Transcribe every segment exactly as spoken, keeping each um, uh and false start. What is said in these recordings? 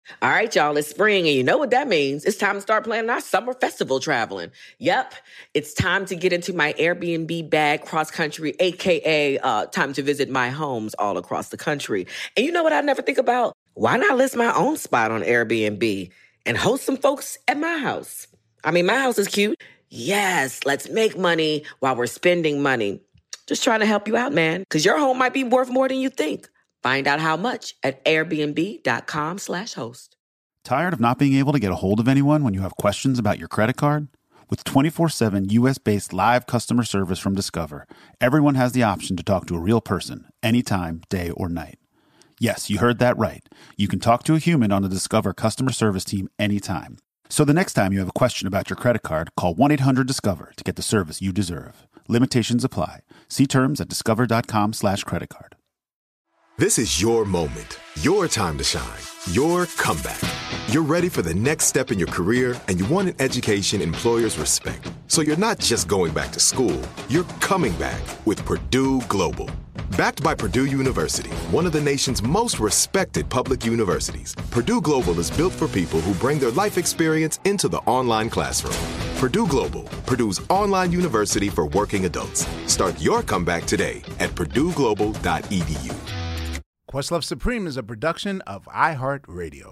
All right, y'all, it's spring, and you know what that means. It's time to start planning our summer festival traveling. Yep, it's time to get into my Airbnb bag cross country, A K A uh, time to visit my homes all across the country. And you know what I never think about? Why not list my own spot on Airbnb and host some folks at my house? I mean, my house is cute. Yes, let's make money while we're spending money. Just trying to help you out, man, because your home might be worth more than you think. Find out how much at airbnb.com slash host. Tired of not being able to get a hold of anyone when you have questions about your credit card? With twenty-four seven U S-based live customer service from Discover, everyone has the option to talk to a real person anytime, day or night. Yes, you heard that right. You can talk to a human on the Discover customer service team anytime. So the next time you have a question about your credit card, call one eight hundred discover to get the service you deserve. Limitations apply. See terms at discover.com slash credit card. This is your moment, your time to shine, your comeback. You're ready for the next step in your career, and you want an education employers respect. So you're not just going back to school, you're coming back with Purdue Global. Backed by Purdue University, one of the nation's most respected public universities, Purdue Global is built for people who bring their life experience into the online classroom. Purdue Global, Purdue's online university for working adults. Start your comeback today at purdue global dot e d u. Questlove Supreme is a production of iHeartRadio.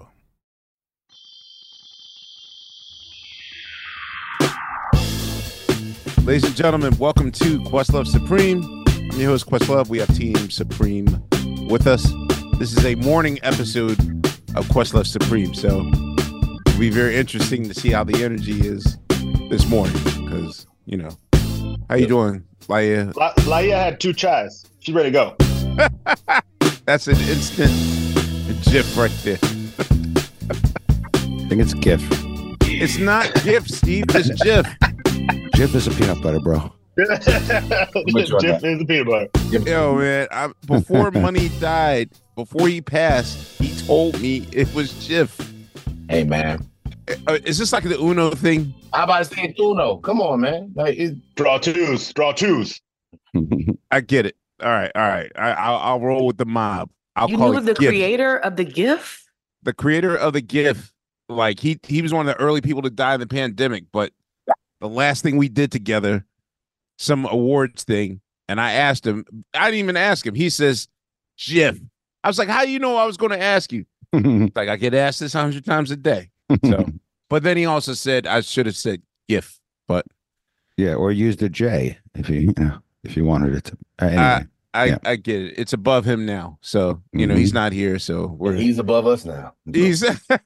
Ladies and gentlemen, welcome to Questlove Supreme. I'm your host, Questlove. We have Team Supreme with us. This is a morning episode of Questlove Supreme, so it'll be very interesting to see how the energy is this morning, because, you know, how you doing, Laia? La- Laia had two chais. She's ready to go. That's an instant GIF right there. I think it's GIF. It's not GIF, Steve. It's GIF. GIF is a peanut butter, bro. GIF is the peanut butter. Yo, man, I, before Money died, before he passed, he told me it was GIF. Hey, man. Uh, is this like the Uno thing? How about to say Uno? Come on, man. Like, it... Draw twos. Draw twos. I get it. All right, all right. I, I'll, I'll roll with the mob. I'll you call knew it the GIF. creator of the GIF? The creator of the GIF. Like, he he was one of the early people to die in the pandemic, but the last thing we did together, some awards thing, and I asked him, I didn't even ask him. He says, GIF. I was like, how do you know I was going to ask you? Like, I get asked this a hundred times a day. So, but then he also said I should have said GIF, but yeah, or used a J if you, you know, if you wanted it to. Uh, anyway, I I, yeah. I get it. It's above him now, so you know mm-hmm. he's not here. So we're he's above us now. He's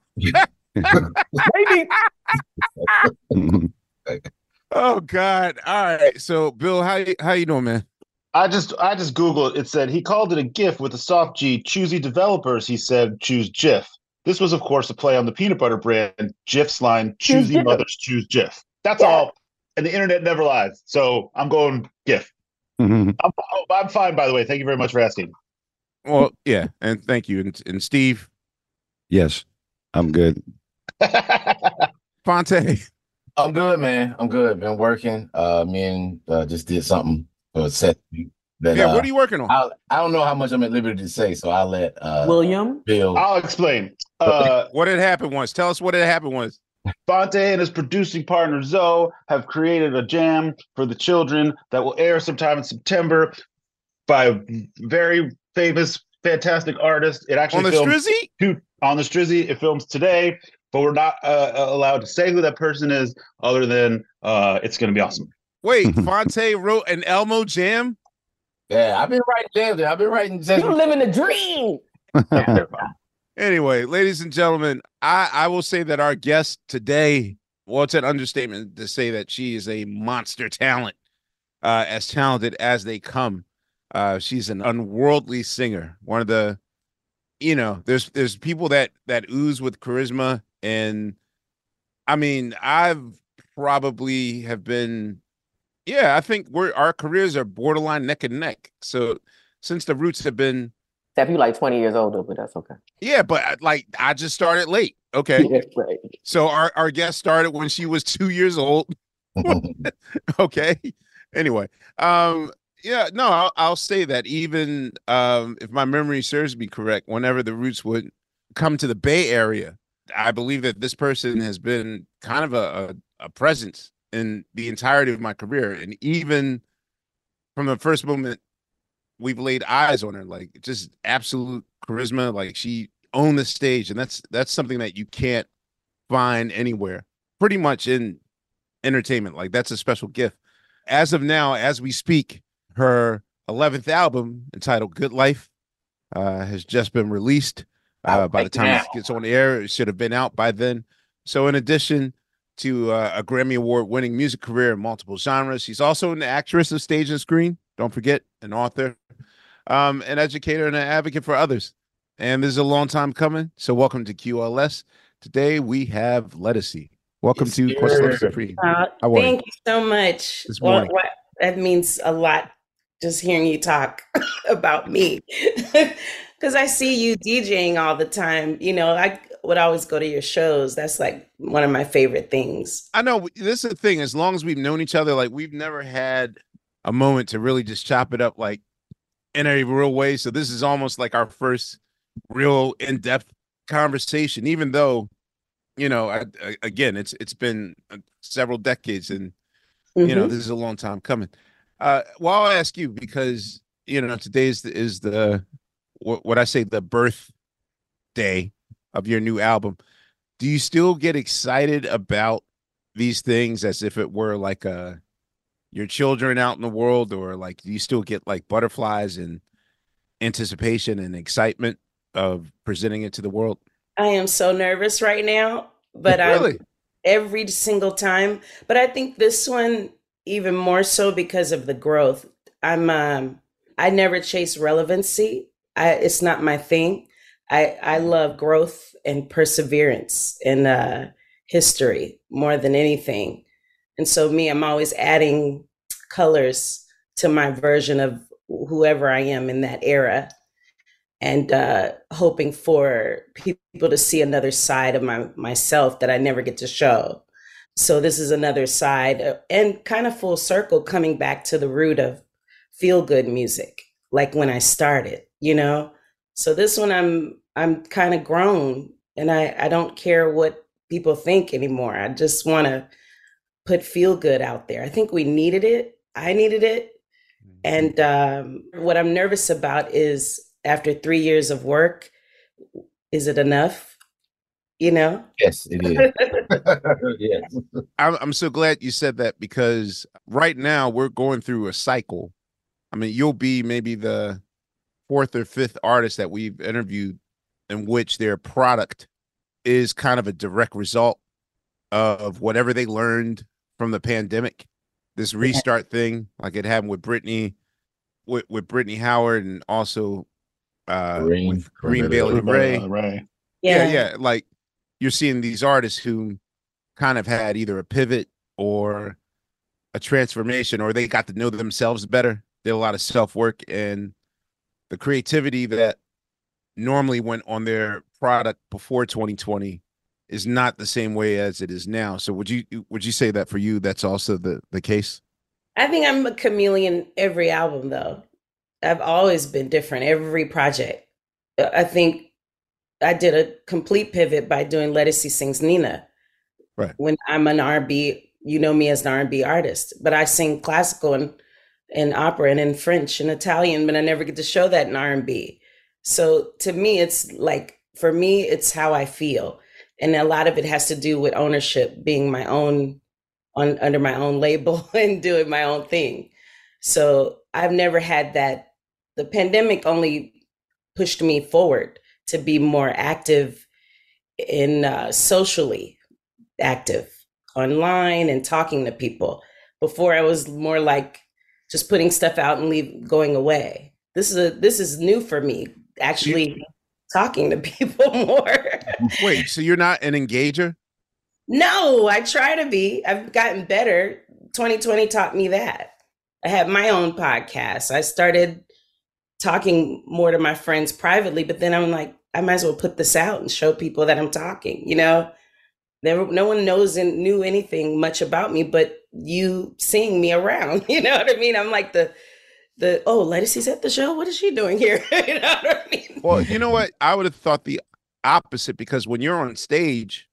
maybe. Oh God! All right, so Bill, how you, how you doing, man? I just I just Googled. It said he called it a GIF with a soft G. Choosy developers, he said, choose GIF. This was, of course, a play on the peanut butter brand GIF's line, choosy mothers choose GIF. That's yeah. all. And the internet never lies. So I'm going GIF. Mm-hmm. I'm, I'm fine, by the way. Thank you very much for asking. Well, yeah, and thank you. And, and Steve? Yes, I'm good. Fonte? I'm good, man. I'm good. Been working. Uh, me and uh, just did something for a set. That, yeah, uh, what are you working on? I'll, I don't know how much I'm at liberty to say, so I'll let uh, William. Bill. I'll explain. Uh, what had happened once? Tell us what had happened once. Fonte and his producing partner Zoe have created a jam for the children that will air sometime in September by a very famous, fantastic artist. It actually on the films Strizzy? Two, on the Strizzy. It films today, but we're not uh, allowed to say who that person is, other than uh, it's going to be awesome. Wait, Fonte wrote an Elmo jam? Yeah, I've been writing jams. I've been writing jams. You're living the dream. Anyway, ladies and gentlemen, I, I will say that our guest today, well, it's an understatement to say that she is a monster talent, uh, as talented as they come. Uh, she's an unworldly singer. One of the, you know, there's there's people that that ooze with charisma, and I mean, I've probably have been. Yeah, I think we're our careers are borderline neck and neck. So since the roots have been, except you like twenty years older, but that's okay. Yeah, but like I just started late. Okay, yeah, right. So our our guest started when she was two years old. Okay. Anyway, um, yeah, no, I'll, I'll say that even um, if my memory serves me correct, whenever the roots would come to the Bay Area, I believe that this person has been kind of a, a, a presence in the entirety of my career. And even from the first moment we've laid eyes on her, like just absolute charisma. Like she owned the stage. And that's that's something that you can't find anywhere, pretty much in entertainment. Like that's a special gift. As of now, as we speak, her eleventh album entitled Good Life uh, has just been released. Uh, by the time it gets on air, it should have been out by then. So in addition to uh, a Grammy Award winning music career in multiple genres, she's also an actress of stage and screen. Don't forget, an author, um, an educator, and an advocate for others. And this is a long time coming. So welcome to Q L S. Today we have Ledisi. Welcome yes, to Questlove Supreme. Uh, thank you so much. This morning. Well, what, that means a lot just hearing you talk about me. Because I see you DJing all the time. You know, I would always go to your shows. That's like one of my favorite things. I know. This is the thing. As long as we've known each other, like we've never had a moment to really just chop it up like in a real way. So this is almost like our first real in-depth conversation, even though, you know, I, I, again, it's it's been several decades and, mm-hmm. you know, this is a long time coming. Uh, well, I'll ask you because, you know, today is the, is the what, what I say, the birth day of your new album. Do you still get excited about these things as if it were like a, your children out in the world, or like, do you still get like butterflies and anticipation and excitement of presenting it to the world? I am so nervous right now, but really? I'm every single time. But I think this one even more so because of the growth. I'm um, I never chase relevancy. I, it's not my thing. I I love growth and perseverance and uh, history more than anything. And so me, I'm always adding colors to my version of whoever I am in that era, and uh, hoping for people to see another side of my myself that I never get to show. So this is another side, and kind of full circle, coming back to the root of feel good music, like when I started, you know? So this one, I'm I'm kind of grown, and I, I don't care what people think anymore. I just want to put feel good out there. I think we needed it. I needed it. And um, what I'm nervous about is, after three years of work, is it enough? You know? Yes, it is. Yes. I'm, I'm so glad you said that, because right now we're going through a cycle. I mean, you'll be maybe the fourth or fifth artist that we've interviewed in which their product is kind of a direct result of whatever they learned from the pandemic. This restart thing, like it happened with Brittany, with, with Brittany Howard, and also uh, Green, with Green Bailey Ray. Ray. Yeah. yeah, yeah. Like you're seeing these artists who kind of had either a pivot or a transformation, or they got to know themselves better. Did a lot of self work, and the creativity that normally went on their product before twenty twenty is not the same way as it is now. So would you would you say that for you, that's also the, the case? I think I'm a chameleon every album, though. I've always been different every project. I think I did a complete pivot by doing Ledisi Sings Nina. Right. When I'm an R and B, you know me as an R and B artist, but I sing classical and, and opera and in French and Italian, but I never get to show that in R and B. So to me, it's like, for me, it's how I feel. And a lot of it has to do with ownership, being my own, on under my own label and doing my own thing. So I've never had that. The pandemic only pushed me forward to be more active in uh, socially active online and talking to people. Before, I was more like just putting stuff out and leave going away. This is a this is new for me, actually. You- talking to people more. Wait, so you're not an engager? No, I try to be. I've gotten better. twenty twenty taught me that. I had my own podcast. I started talking more to my friends privately, but then I'm like, I might as well put this out and show people that I'm talking, you know? There, no one knows and knew anything much about me, but you seeing me around, you know what I mean? I'm like the, The oh, Ledisi's at the show. What is she doing here? You know what I mean? Well, you know what? I would have thought the opposite because when you're on stage,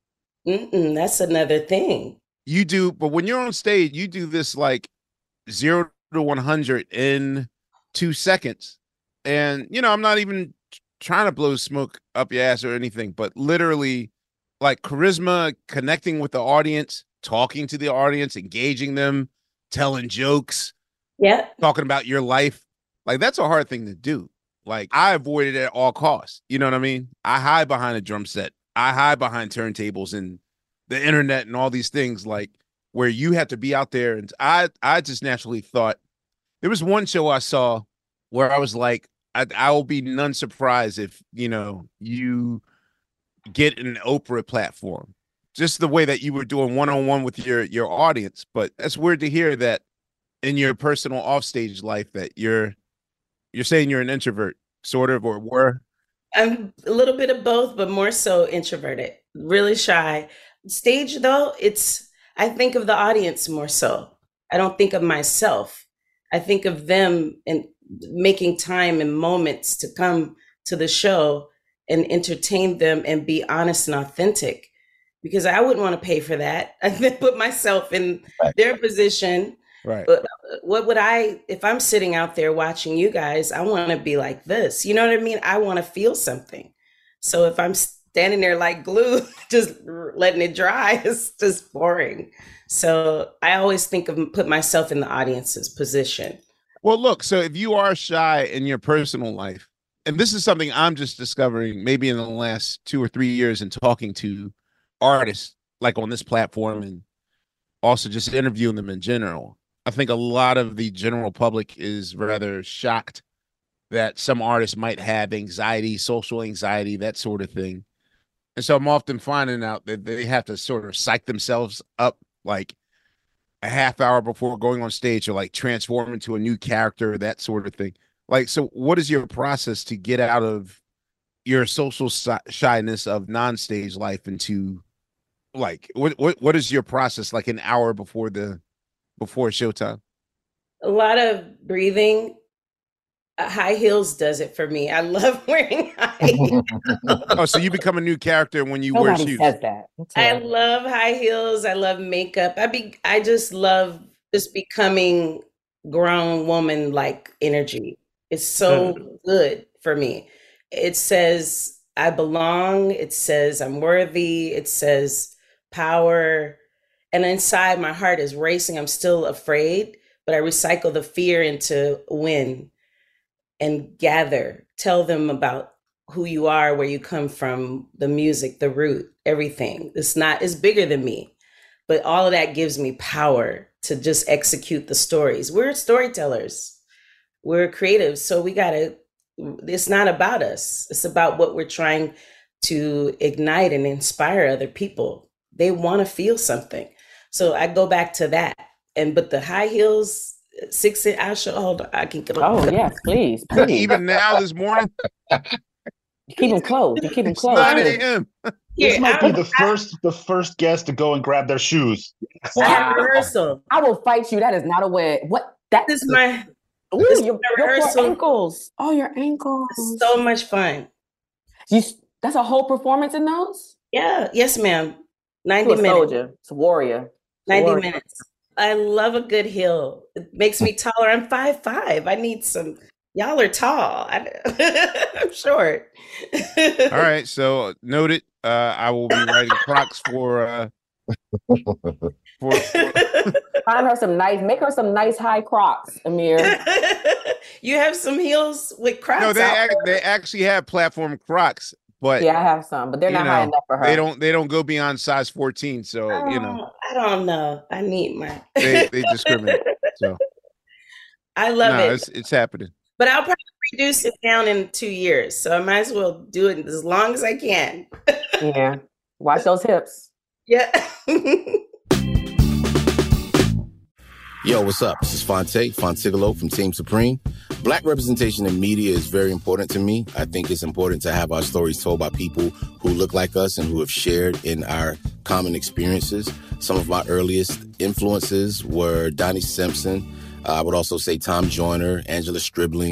Mm-mm, that's another thing. You do, but when you're on stage, you do this like zero to one hundred in two seconds. And, you know, I'm not even trying to blow smoke up your ass or anything, but literally like charisma, connecting with the audience, talking to the audience, engaging them, telling jokes, yeah, talking about your life. Like, that's a hard thing to do. Like, I avoid it at all costs. You know what I mean? I hide behind a drum set. I hide behind turntables and the internet and all these things, like where you have to be out there. And I, I just naturally thought there was one show I saw where I was like, I, I will be none surprised if, you know, you get an Oprah platform, just the way that you were doing one-on-one with your, your audience. But that's weird to hear that in your personal offstage life that you're, you're saying you're an introvert, sort of, or were. I'm a little bit of both, but more so introverted, really shy. Stage, though, it's, I think of the audience more so. I don't think of myself. I think of them and making time and moments to come to the show and entertain them and be honest and authentic, because I wouldn't want to pay for that. I then put myself in Right. their position. Right. But what would I, if I'm sitting out there watching you guys, I want to be like this. You know what I mean? I want to feel something. So if I'm standing there like glue, just letting it dry, it's just boring. So I always think of, put myself in the audience's position. Well, look, so if you are shy in your personal life, and this is something I'm just discovering maybe in the last two or three years in talking to artists like on this platform and also just interviewing them in general. I think a lot of the general public is rather shocked that some artists might have anxiety, social anxiety, that sort of thing. And so I'm often finding out that they have to sort of psych themselves up like a half hour before going on stage or like transform into a new character, that sort of thing. Like, so what is your process to get out of your social shyness of non-stage life into like, what, what, what is your process like an hour before the, before showtime? A lot of breathing. Uh, high heels does it for me. I love wearing high heels. Oh, so you become a new character when you Nobody wear shoes. says that. That's I right. love high heels. I love makeup. I be I just love just becoming grown woman like energy. It's so Mm. good for me. It says I belong. It says I'm worthy. It says power. And inside my heart is racing. I'm still afraid, but I recycle the fear into win and gather. Tell them about who you are, where you come from, the music, the root, everything. It's not, it's bigger than me, but all of that gives me power to just execute the stories. We're storytellers. We're creatives. So we gotta, it's not about us. It's about what we're trying to ignite and inspire other people. They want to feel something. So I go back to that. And, but the high heels, six inch, I'll show, hold on, I can get Oh, yes, please, please. Even now this morning, You keep them closed. You keep them it's closed. nine a.m. This Here, might I, be the first the first guest to go and grab their shoes. I have rehearsal. I will fight you. That is not a way. What? That This is my, Ooh, this is your, my your poor rehearsal. ankles. Oh, your ankles. So much fun. You, that's a whole performance in those? Yeah, yes, ma'am. To ninety a minutes. soldier. It's a warrior. It's a ninety warrior. minutes. I love a good hill. It makes me taller. I'm five five. I need some. Y'all are tall. I, I'm short. All right, so noted. Uh, I will be writing Crocs for uh, for, for Find her some nice, make her some nice high Crocs, Amir. You have some heels with Crocs. no, they out act, there? they actually have platform Crocs, but Yeah, I have some, but they're you not high know, enough for her. they don't they don't go beyond size fourteen. So Oh, you know I don't know. I need my. they they discriminate. So I love no, it, it's it's happening. but I'll probably reduce it down in two years. So I might as well do it as long as I can. Yeah. Watch those hips. Yeah. Yo, what's up? This is Fonte, Fontigolo from Team Supreme. Black representation in media is very important to me. I think it's important to have our stories told by people who look like us and who have shared in our common experiences. Some of my earliest influences were Donnie Simpson. Uh, I would also say Tom Joyner, Angela Stribling,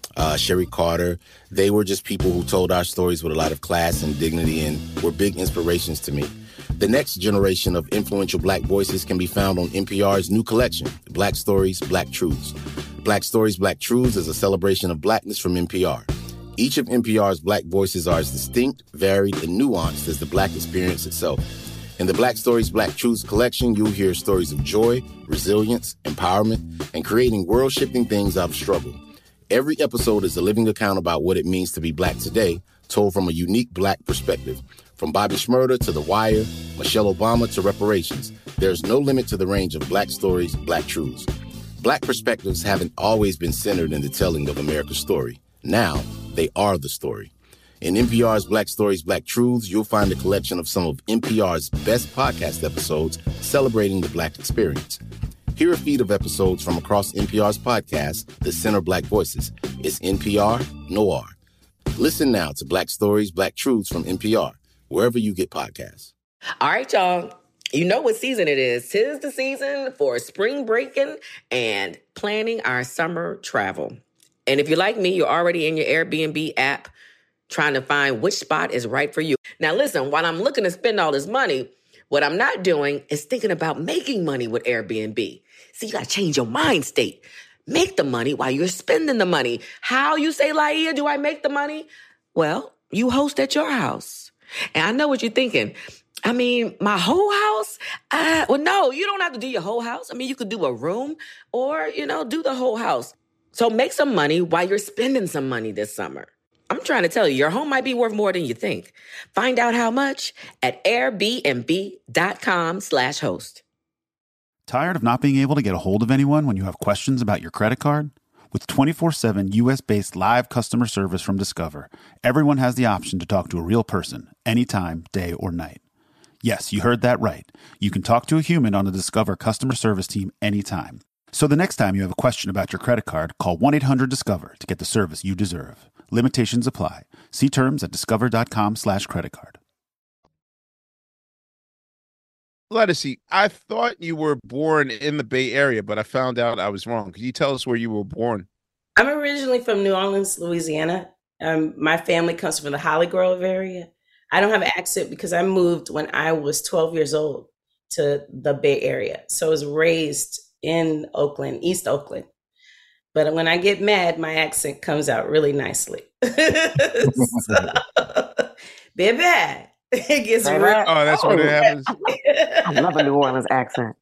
uh, Sherry Carter. They were just people who told our stories with a lot of class and dignity and were big inspirations to me. The next generation of influential Black voices can be found on N P R's new collection, Black Stories, Black Truths. Black Stories, Black Truths is a celebration of Blackness from N P R. Each of N P R's Black voices are as distinct, varied, and nuanced as the Black experience itself. In the Black Stories, Black Truths collection, you'll hear stories of joy, resilience, empowerment, and creating world-shifting things out of struggle. Every episode is a living account about what it means to be Black today, told from a unique Black perspective. From Bobby Shmurda to The Wire, Michelle Obama to reparations, there's no limit to the range of Black Stories, Black Truths. Black perspectives haven't always been centered in the telling of America's story. Now, they are the story. In N P R's Black Stories, Black Truths, you'll find a collection of some of N P R's best podcast episodes celebrating the Black experience. Hear a feed of episodes from across N P R's podcast, The Center Black Voices. It's N P R Noir. Listen now to Black Stories, Black Truths from N P R, wherever you get podcasts. All right, y'all. You know what season it is. 'Tis the season for spring breaking and planning our summer travel. And if you're like me, you're already in your Airbnb app trying to find which spot is right for you. Now, listen, while I'm looking to spend all this money, what I'm not doing is thinking about making money with Airbnb. See, you got to change your mind state. Make the money while you're spending the money. How, you say, Laia, do I make the money? Well, you host at your house. And I know what you're thinking. I mean, my whole house? Uh, well, no, you don't have to do your whole house. I mean, you could do a room or, you know, do the whole house. So make some money while you're spending some money this summer. I'm trying to tell you, your home might be worth more than you think. Find out how much at airbnb.com slash host. Tired of not being able to get a hold of anyone when you have questions about your credit card? With twenty-four seven U S-based live customer service from Discover, everyone has the option to talk to a real person anytime, day or night. Yes, you heard that right. You can talk to a human on the Discover customer service team anytime. So the next time you have a question about your credit card, call one eight hundred discover to get the service you deserve. Limitations apply. See terms at discover.com slash credit card. Lettucey, I thought you were born in the Bay Area, but I found out I was wrong. Could you tell us where you were born? I'm originally from New Orleans, Louisiana. Um, my family comes from the Holly Grove area. I don't have an accent because I moved when I was twelve years old to the Bay Area. So I was raised in Oakland, East Oakland. But when I get mad, my accent comes out really nicely. so, baby, it gets real. Oh, that's what it happens. I love a New Orleans accent.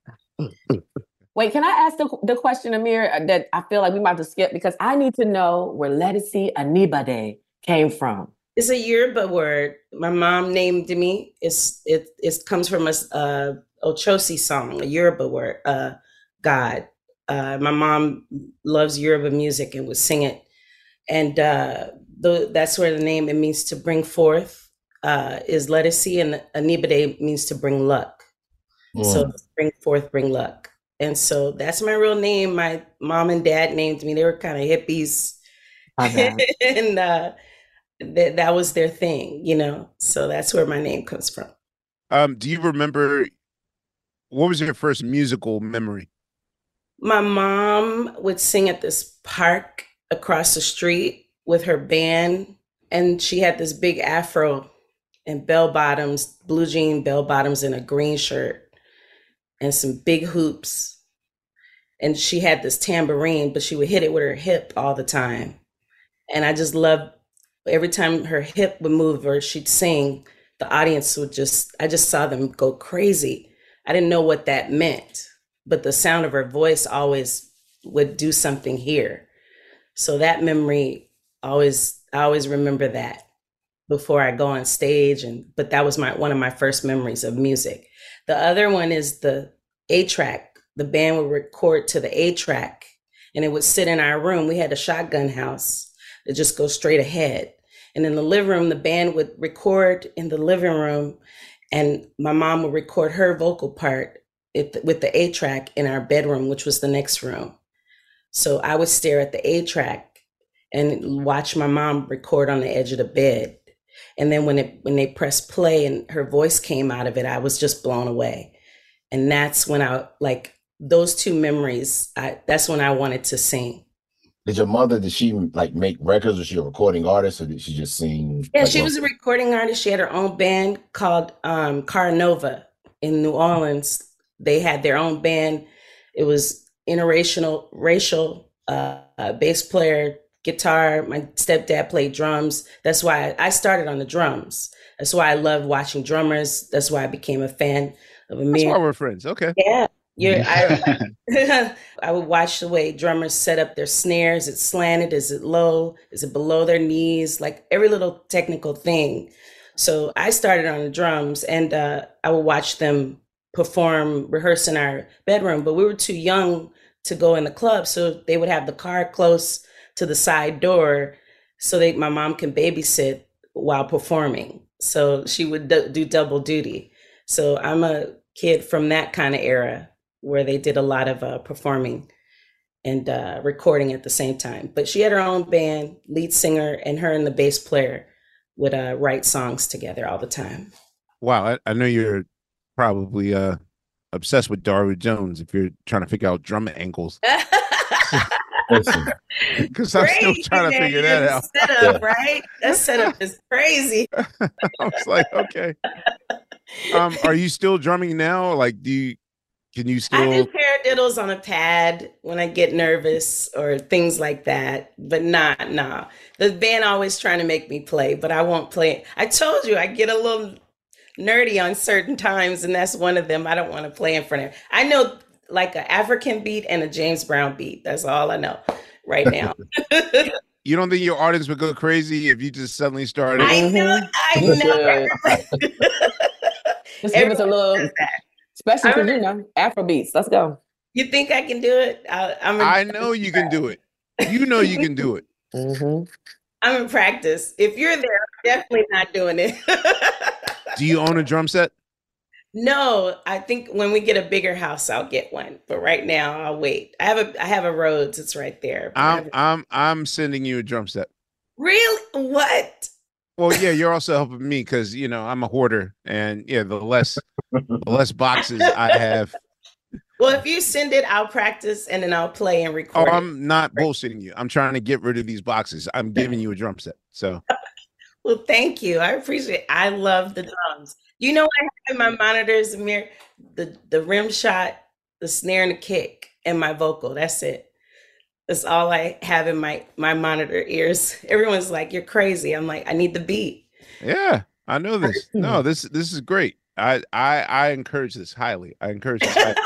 Wait, can I ask the, the question, Amir, that I feel like we might have to skip because I need to know where Lettucey Anibade came from. It's a Yoruba word. My mom named me. It's it it comes from a uh, Ochosi song, a Yoruba word. Uh, God. Uh, my mom loves Yoruba music and would sing it. And uh, the, that's where the name, it means to bring forth, uh, is Lettucey, and Anibade means to bring luck. Mm. So bring forth, bring luck. And so that's my real name. My mom and dad named me. They were kind of hippies. Okay. and uh, th- that was their thing, you know? So that's where my name comes from. Um, do you remember, what was your first musical memory? My mom would sing at this park across the street with her band, and she had this big afro and bell bottoms, blue jean bell bottoms, and a green shirt and some big hoops. And she had this tambourine, but she would hit it with her hip all the time. And I just loved every time her hip would move or she'd sing, the audience would just, I just saw them go crazy. I didn't know what that meant. But the sound of her voice always would do something here. So that memory always, I always remember that before I go on stage. And but that was my one of my first memories of music. The other one is the A-track. The band would record to the A-track and it would sit in our room. We had a shotgun house that just goes straight ahead. And in the living room, the band would record in the living room and my mom would record her vocal part It, with the A-track in our bedroom, which was the next room. So I would stare at the A-track and watch my mom record on the edge of the bed. And then when it when they pressed play and her voice came out of it, I was just blown away. And that's when I, like, those two memories, I, that's when I wanted to sing. Did your mother, did she like make records? Was she a recording artist or did she just sing? Yeah, like, she well- was a recording artist. She had her own band called um, Carnova in New Orleans. They had their own band. It was interracial, racial, uh, uh, bass player, guitar. My stepdad played drums. That's why I started on the drums. That's why I love watching drummers. That's why I became a fan of Amir. That's why we're friends. Okay. Yeah. You're, I, I would watch the way drummers set up their snares. Is it slanted? Is it low? Is it below their knees? Like every little technical thing. So I started on the drums and uh, I would watch them perform, rehearse in our bedroom, but we were too young to go in the club. So they would have the car close to the side door so they, my mom can babysit while performing. So she would d- do double duty. So I'm a kid from that kind of era where they did a lot of uh, performing and uh, recording at the same time. But she had her own band, lead singer, and her and the bass player would uh, write songs together all the time. Wow. I, I know you're probably uh, obsessed with Darwood Jones if you're trying to figure out drum angles. Because I'm still trying to figure that out. Setup, right? That setup is crazy. I was like, okay. Um, are you still drumming now? Like, do you, can you still? I do paradiddles on a pad when I get nervous or things like that, but not, nah. The band always trying to make me play, but I won't play. I told you I get a little nerdy on certain times, and that's one of them. I don't want to play in front of. I know like an African beat and a James Brown beat. That's all I know right now. You don't think your audience would go crazy if you just suddenly started? I know, I know. Just give us a little, especially because you know Afro beats. Let's go. You think I can do it? I, I'm. I know you can do it. You know you can do it. Mm-hmm. I'm in practice. If you're there, I'm definitely not doing it. Do you own a drum set? No, I think when we get a bigger house, I'll get one. But right now, I'll wait. I have a I have a Rhodes. It's right there. I'm I'm I'm sending you a drum set. Really? What? Well, yeah, you're also helping me because you know I'm a hoarder, and yeah, the less the less boxes I have. Well, if you send it, I'll practice and then I'll play and Oh, record. I'm not bullshitting you. I'm trying to get rid of these boxes. I'm giving you a drum set. So, well, thank you. I appreciate it. I love the drums. You know what I have in my monitors, Amir? The the rim shot, the snare and the kick, and my vocal. That's it. That's all I have in my my monitor ears. Everyone's like, "You're crazy." I'm like, "I need the beat." yeah, I know this. No, this this is great. I I I encourage this highly. I encourage this highly.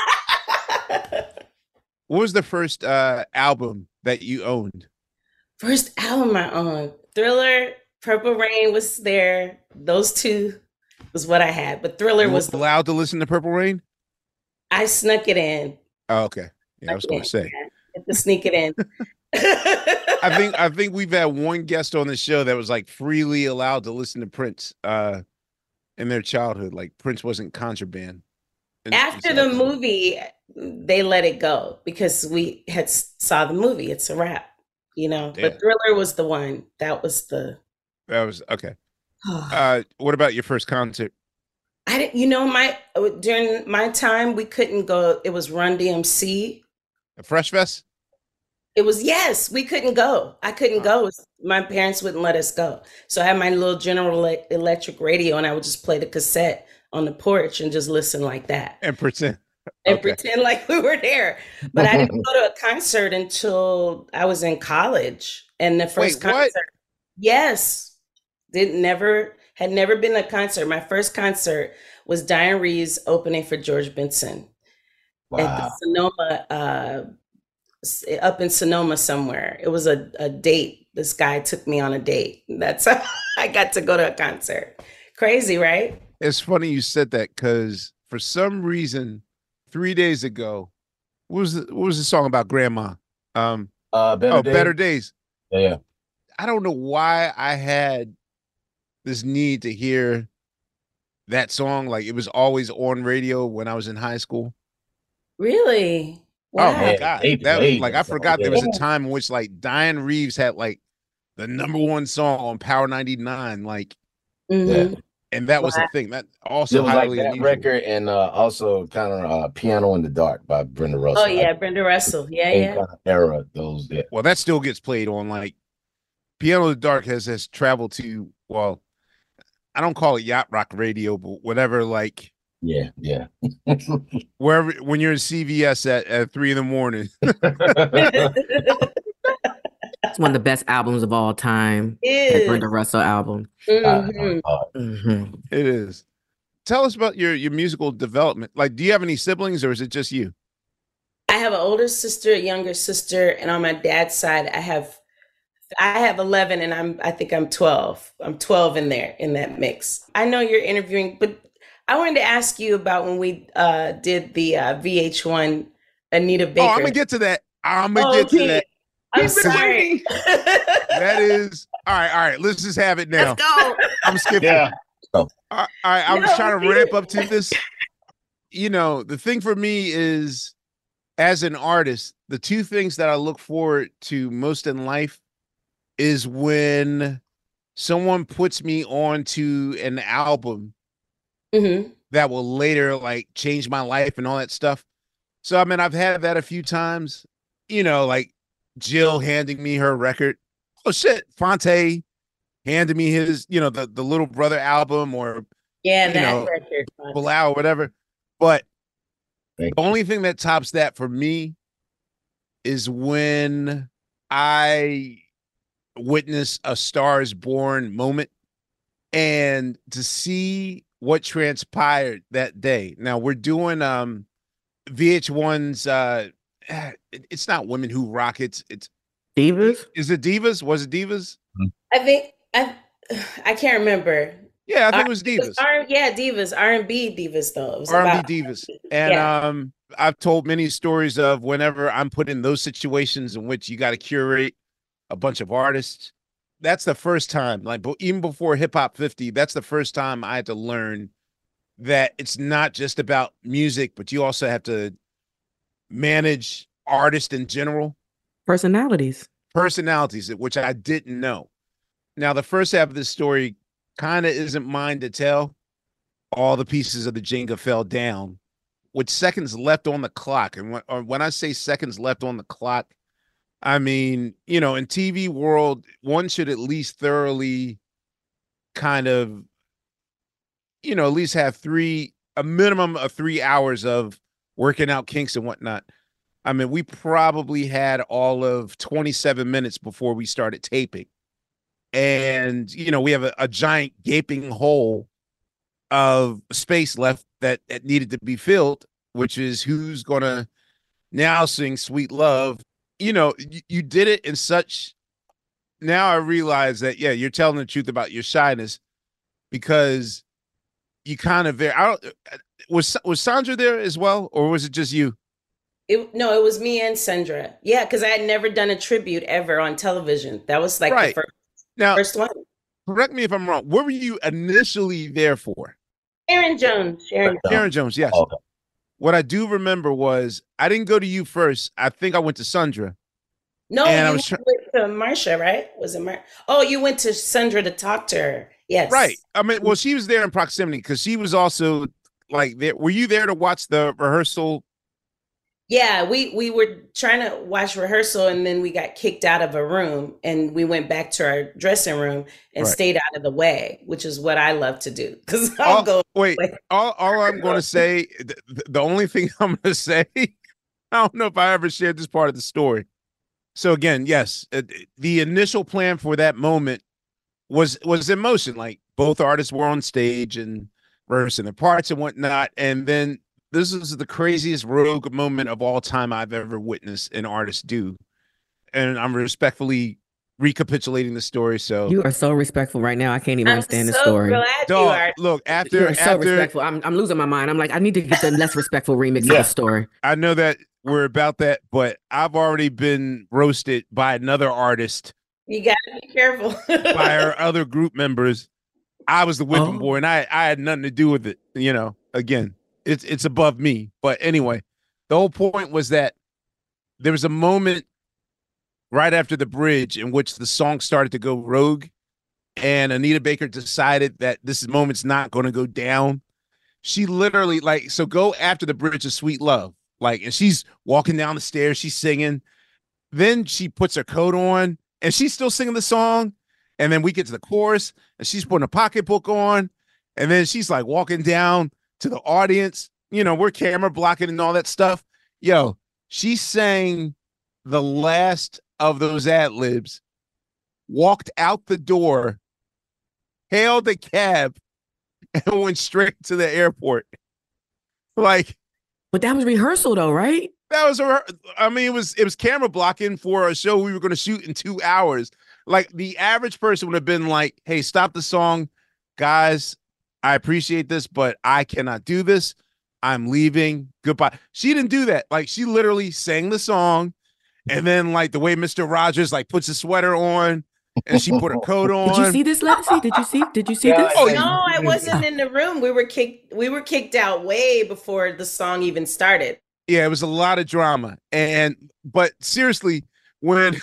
What was the first uh, album that you owned? First album I owned, Thriller, Purple Rain was there. Those two was what I had, but Thriller You was. was allowed to listen to Purple Rain? I snuck it in. Oh, okay. Yeah, I was going to say. Had to sneak it in. I think I think we've had one guest on the show that was like freely allowed to listen to Prince uh, in their childhood. Like Prince wasn't contraband. And- After the movie, they let it go because we had s- saw the movie. It's a wrap, you know. Yeah. But Thriller was the one. That was the. That was okay. Uh, what about your first concert? I didn't. You know, my during my time, we couldn't go. It was Run D M C. A Fresh Fest? It was yes. We couldn't go. I couldn't go. It was- my parents wouldn't let us go. So I had my little General Ele- Electric radio, and I would just play the cassette on the porch and just listen like that. And pretend. And Okay. pretend like we were there. But I didn't go to a concert until I was in college. And the first Wait, what? concert, yes, didn't never had never been to a concert. My first concert was Diane Reeves opening for George Benson at the Wow. Sonoma, uh, s- up in Sonoma somewhere. It was a, a date. This guy took me on a date. That's how I got to go to a concert. Crazy, right? It's funny you said that because for some reason, three days ago, what was the, what was the song about grandma? Um, Uh, Better oh, Days? Better Days. Yeah. I don't know why I had this need to hear that song. Like it was always on radio when I was in high school. Really? Oh Wow. my Yeah, god! they That played like that I song, forgot there was a yeah. time in which like Diane Reeves had like the number one song on Power ninety-nine. Like Mhm. And that was the Wow. thing. That also It was like highly that unusual. record and uh, also kind of uh, Piano in the Dark by Brenda Russell. Oh yeah, I, Brenda Russell. Yeah, same yeah. kind of era, those yeah. Well, that still gets played on like Piano in the Dark has has traveled to, well, I don't call it yacht rock radio, but whatever, like Yeah, yeah. wherever when you're in C V S at, at three in the morning. It's one of the best albums of all time. It That is. Brenda Russell album. Mhm. Mhm. It is. Tell us about your your musical development. Like, do you have any siblings, or is it just you? I have an older sister, a younger sister, and on my dad's side, I have I have eleven, and I'm I think I'm twelve. I'm twelve in there in that mix. I know you're interviewing, but I wanted to ask you about when we uh, did the uh, V H one Anita Baker. Oh, I'm gonna get to that. I'm gonna Oh, get to okay. that. I'm Keep it sorry. That is all right. All right, let's just have it now. Let's go. I'm skipping. Yeah. All right, I was No, trying to ramp up to this. You know, the thing for me is, as an artist, the two things that I look forward to most in life is when someone puts me onto an album Mm-hmm. that will later like change my life and all that stuff. So I mean, I've had that a few times. You know, like Jill handing me her record. Oh shit, Fonte handed me his, you know, the the Little Brother album, or Yeah, you that know, record. Bilal or whatever. But Thank the only thing that tops that for me is when I witness a Star is Born moment, and to see what transpired that day. Now we're doing um V H one's uh it- it's not Women Who Rock, it's it's Divas? Is it Divas? Was it Divas? I think I I can't remember. Yeah, I think R- it was Divas. R- yeah, divas, R and B divas though. It was R and about B divas. And Yeah. um I've told many stories of whenever I'm put in those situations in which you got to curate a bunch of artists. That's the first time, like bo- even before Hip Hop fifty, that's the first time I had to learn that it's not just about music, but you also have to manage artists in general, Personalities. personalities, which I didn't know. Now, the first half of this story kind of isn't mine to tell. All the pieces of the Jenga fell down with seconds left on the clock. And when, or when I say seconds left on the clock, I mean, you know, in T V world, one should at least thoroughly kind of, you know, at least have three, a minimum of three hours of working out kinks and whatnot. I mean, we probably had all of twenty-seven minutes before we started taping. And, you know, we have a, a giant gaping hole of space left that, that needed to be filled, which is who's going to now sing Sweet Love. You know, you, you did it in such, now I realize that, yeah, you're telling the truth about your shyness, because you kind of, I don't, was, was Sandra there as well? Or was it just you? It, no, it was me and Sandra. Yeah, because I had never done a tribute ever on television. That was like Right. the first, Now, first one. correct me if I'm wrong. What were you initially there for? Sharon Jones. Sharon. Sharon Jones, yes. Okay. What I do remember was I didn't go to you first. I think I went to Sandra. No, And I you was went to Marsha, right? Was it Mar? Oh, you went to Sandra to talk to her. Yes. Right. I mean, well, she was there in proximity because she was also like there. Were you there to watch the rehearsal? Yeah, we we were trying to watch rehearsal, and then we got kicked out of a room, and we went back to our dressing room and Right. stayed out of the way, which is what I love to do because I'll All, go. wait, all, all I'm going to say, the, the only thing I'm going to say, I don't know if I ever shared this part of the story. So again, yes, uh, the initial plan for that moment was was in motion. Like both artists were on stage and rehearsing their parts and whatnot. And then this is the craziest rogue moment of all time I've ever witnessed an artist do. And I'm respectfully recapitulating the story. So You are so respectful right now. I can't even I'm understand the so story. glad you dog, are. look, You after are so after respectful. I'm I'm losing my mind. I'm like, I need to get the less respectful remix of Yeah. the story. I know that we're about that, but I've already been roasted by another artist, You gotta be careful. by our other group members. I was the whipping Oh. boy, and I I had nothing to do with it. You know, again, it's it's above me. But anyway, the whole point was that there was a moment right after the bridge in which the song started to go rogue, and Anita Baker decided that this moment's not going to go down, she literally, like, so go after the bridge of Sweet Love. Like, and she's walking down the stairs, she's singing. Then she puts her coat on, and she's still singing the song. And then we get to the chorus, and she's putting a pocketbook on. And then she's like walking down to the audience. You know, we're camera blocking and all that stuff. Yo, she sang the last of those ad-libs, walked out the door, hailed a cab, and went straight to the airport. Like, but that was rehearsal though, right? That was a, I mean, it was it was camera blocking for a show we were going to shoot in two hours. Like, the average person would have been like, "Hey, stop the song, guys. I appreciate this, but I cannot do this. I'm leaving. Goodbye." She didn't do that. Like, she literally sang the song, and then like the way Mister Rogers like puts his sweater on, and she put her coat on. Did you see this, Lexi? Did you see? Did you see Yeah, this? oh, no, I wasn't in the room. We were kicked. We were kicked out way before the song even started. Yeah, it was a lot of drama, and but seriously, when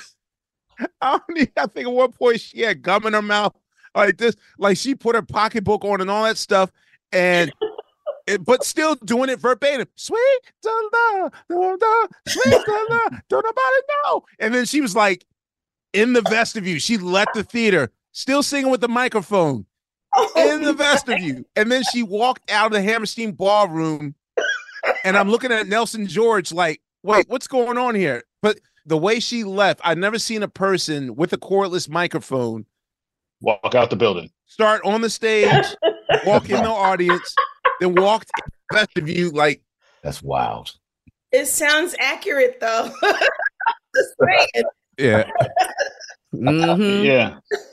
I, don't even, I think at one point she had gum in her mouth like this, like she put her pocketbook on and all that stuff, and it, but still doing it verbatim. Sweet da da da da, sweet da da, don't nobody know. And then she was like in the vestibule. She left the theater, still singing with the microphone in the vestibule, and then she walked out of the Hammerstein Ballroom. And I'm looking at Nelson George like, wait, what's going on here? But the way she left, I've never seen a person with a cordless microphone walk out the building, start on the stage, walk in the audience, then walk in the vestibule. Like, that's wild. It sounds accurate though. Just saying. Yeah. Mm-hmm. Yeah.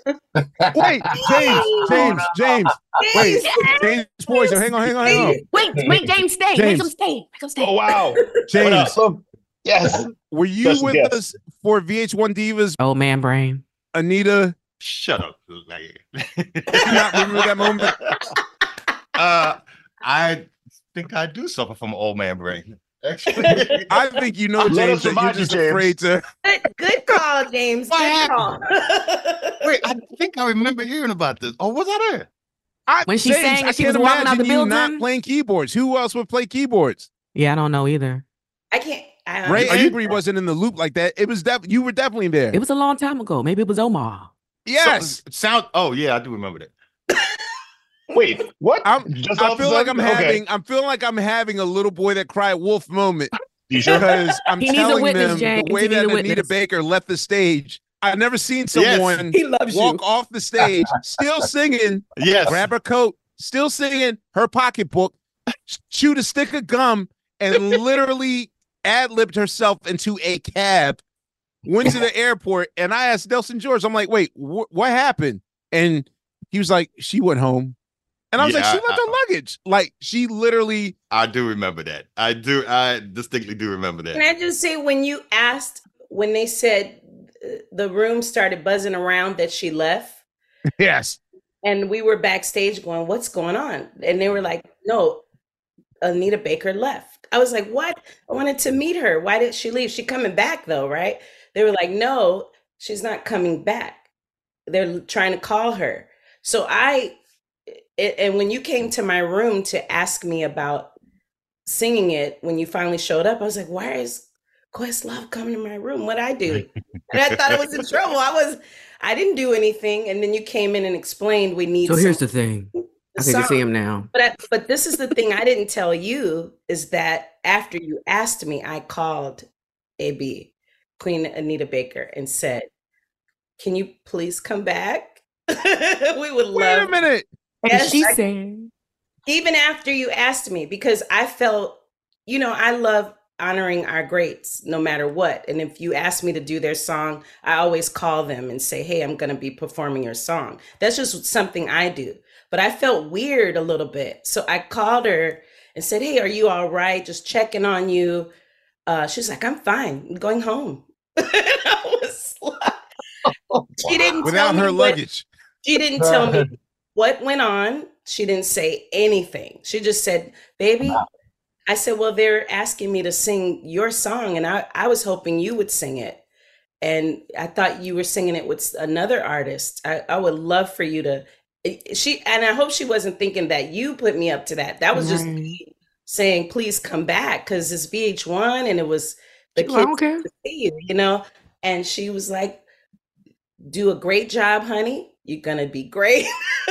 Wait, James, James, James. Wait, James Poison. Hang on, hang on, hang on. Wait, wait, James, stay. James. Make him stay. Make him stay. Oh wow, James. Yes. Were you Special with guest. us for V H one Divas? Old man brain. Anita. Shut up. Do you not remember that moment? Uh, I think I do suffer from old man brain. Actually, I think you know, Let James, us that you're remind you, just James. afraid to. Good, good call, James. What Good call. wait. I think I remember hearing about this. Oh, was I there? I, When she James, sang and I she can't was walking out imagine the you not building? playing keyboards. Who else would play keyboards? Yeah, I don't know either. I can't. I, Ray Are you- Avery wasn't in the loop like that. It was def- you were definitely there. It was a long time ago. Maybe it was Omar. Yes. So- sound. Oh yeah, I do remember that. Wait, what? I'm, Just I all of a feel like I'm sudden? Okay. having. I'm feeling like I'm having a little boy that cried wolf moment You sure? because I'm He needs a telling witness, them James. the way He needs that a Anita witness. Baker left the stage. I've never seen Yes. someone He loves walk you. off the stage, still singing, Yes. grab her coat, still singing her pocketbook, chewed a stick of gum, and literally ad-libbed herself into a cab, went to the airport, and I asked Nelson George, I'm like, wait, wh- what happened? And he was like, she went home. And I was Yeah, like, she I- left her luggage. Like, she literally, I do remember that. I do. I distinctly do remember Can that. I just say, when you asked, when they said uh, the room started buzzing around that she left, yes. and we were backstage going, "What's going on?" And they were like, "No, Anita Baker left." I was like, "What?" I wanted to meet her. Why did she leave? She coming back though, right? They were like, "No, she's not coming back." They're trying to call her. So I, it, and when you came to my room to ask me about singing it, when you finally showed up, I was like, "Why is Questlove coming to my room? What'd I do?" And I thought I was in trouble. I was, I didn't do anything. And then you came in and explained we need. So here's the some- thing. I the can see song. him now. But I, but this is the thing I didn't tell you is that after you asked me, I called A B, Queen Anita Baker, and said, "Can you please come back? We would Wait love." a minute. And Yes, she I- sang. Even after you asked me, because I felt, you know, I love honoring our greats no matter what. And if you ask me to do their song, I always call them and say, "Hey, I'm going to be performing your song." That's just something I do. But I felt weird a little bit. So I called her and said, "Hey, are you all right? Just checking on you." Uh, she's like, "I'm fine. I'm going home." And I was like, she didn't Without tell me her what- luggage. she didn't tell me what went on. She didn't say anything. She just said, "Baby," I said, "Well, they're asking me to sing your song, and I, I was hoping you would sing it." and I thought you were singing it with another artist. I, I would love for you to. She and I hope she wasn't thinking that you put me up to that. That was just Right. me saying, "Please come back," because it's V H one and it was the She was like, I kids don't care. to see you, you know. And she was like, "Do a great job, honey. You're gonna be great."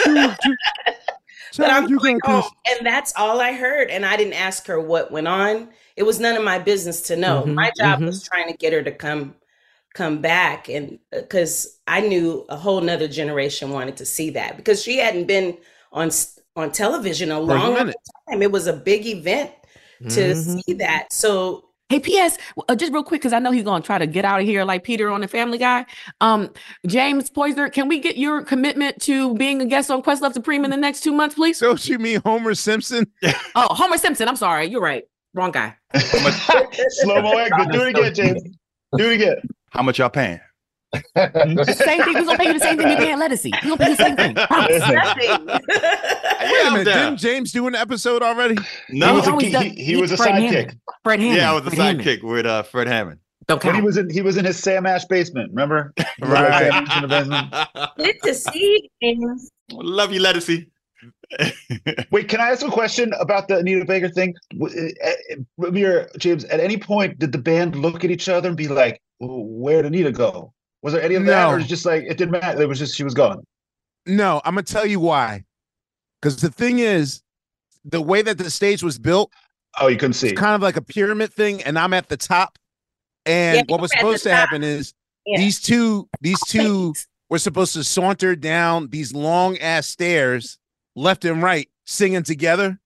But I'm you going got home, and that's all I heard. And I didn't ask her what went on. It was none of my business to know. Mhm, My job mhm. was trying to get her to come come back, and because I knew a whole nother generation wanted to see that because she hadn't been on s- on television a For a long, long minute. time. It was a big event to Mhm. see that. So Hey, P S. Uh, just real quick, because I know he's gonna try to get out of here like Peter on the Family Guy. Um, James Poisner, can we get your commitment to being a guest on Questlove Supreme in the next two months, please? So you mean Homer Simpson? Oh, Homer Simpson. I'm sorry. You're right. Wrong guy. Slow mo exit. Do it again, James. Do it again. How much y'all paying? The same thing. We're gonna pay you the same thing we paying Lettucey. We're gonna pay you the same thing. Promise. nothing. Wait a I'm minute. down. Didn't James do an episode already? He No. was a, always he, done- he, he he's was a Fred sidekick. Hammond. Fred Hammond. Yeah, I was a Fred Hammond. sidekick with uh, Fred Hammond. Don't When he count. was in he was in his Sam Ash basement, remember? Right. Sam Ash in the basement. Good to see you. Love you, Lettucey. Wait, can I ask a question about the Anita Baker thing? W- uh, uh, Amir, James, at any point did the band look at each other and be like, "Well, where'd Anita go?" Was there any of that? No. Or was it just like it didn't matter? It was just she was gone. No, I'm gonna tell you why. Because the thing is, the way that the stage was built, Oh, you couldn't see. it's kind of like a pyramid thing, and I'm at the top. And Yeah, what you was were at supposed the to top. happen is Yeah. these two, these two were supposed to saunter down these long ass stairs, left and right, singing together.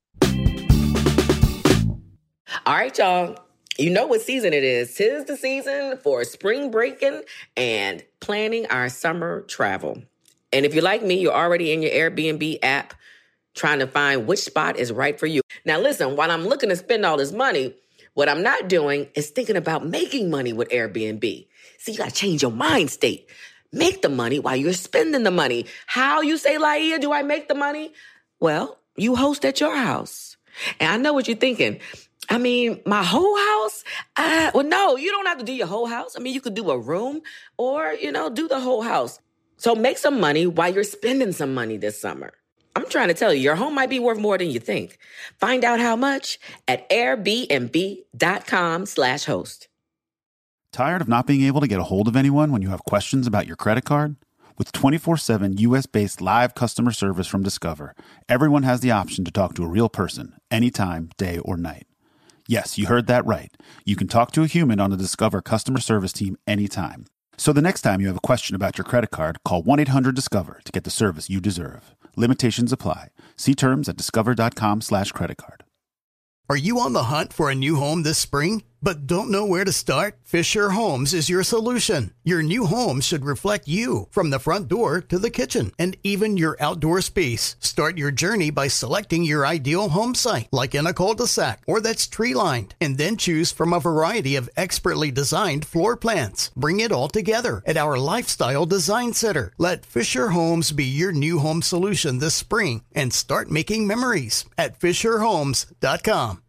All right, y'all. You know what season it is. Tis the season for spring breaking and planning our summer travel. And if you're like me, you're already in your Airbnb app trying to find which spot is right for you. Now, listen, while I'm looking to spend all this money, what I'm not doing is thinking about making money with Airbnb. See, you got to change your mind state. Make the money while you're spending the money. How, you say, Laia, do I make the money? Well, you host at your house. And I know what you're thinking. I mean, my whole house? Uh, well, no, you don't have to do your whole house. I mean, you could do a room or, you know, do the whole house. So make some money while you're spending some money this summer. I'm trying to tell you, your home might be worth more than you think. Find out how much at airbnb.com slash host. Tired of not being able to get a hold of anyone when you have questions about your credit card? With twenty-four seven U S-based live customer service from Discover, everyone has the option to talk to a real person anytime, day or night. Yes, you heard that right. You can talk to a human on the Discover customer service team anytime. So the next time you have a question about your credit card, call one eight hundred discover to get the service you deserve. Limitations apply. See terms at discover.com slash credit card. Are you on the hunt for a new home this spring, but don't know where to start? Fisher Homes is your solution. Your new home should reflect you, from the front door to the kitchen, and even your outdoor space. Start your journey by selecting your ideal home site, like in a cul-de-sac or that's tree-lined, and then choose from a variety of expertly designed floor plans. Bring it all together at our Lifestyle Design Center. Let Fisher Homes be your new home solution this spring and start making memories at fisher homes dot com.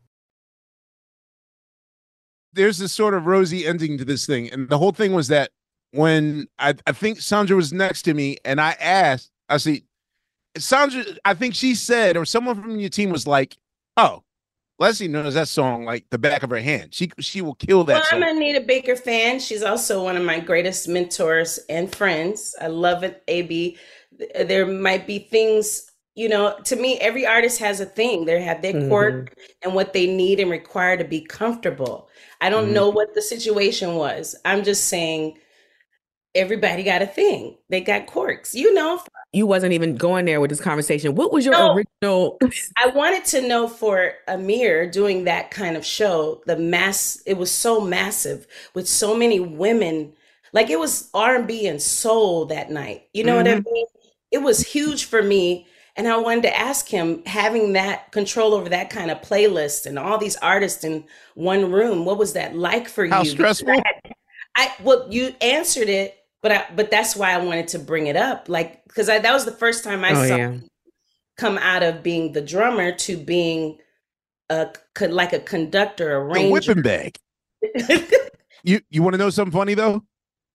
There's this sort of rosy ending to this thing. And the whole thing was that when I, I think Sandra was next to me and I asked, I see, Sandra, I think she said, or someone from your team was like, oh, Leslie knows that song like the back of her hand. She she will kill that Well, song. I'm a Anita Baker fan. She's also one of my greatest mentors and friends. I love it, A B. There might be things, you know, to me, every artist has a thing. They have their quirk and what they need and require to be comfortable. I don't Mhm. know what the situation was. I'm just saying everybody got a thing. They got quirks, you know. You wasn't even going there with this conversation. What was your No. original? I wanted to know for Amir doing that kind of show, the mass, it was so massive with so many women. Like it was R and B and soul that night. You know what I Mhm. mean? It was huge for me. And I wanted to ask him, having that control over that kind of playlist and all these artists in one room, what was that like for you? How Because stressful? I, had- I well, you answered it, but I but that's why I wanted to bring it up, like because I that was the first time I Oh, saw yeah. come out of being the drummer to being a co- like a conductor, a The ranger. whipping bag. You you want to know something funny though?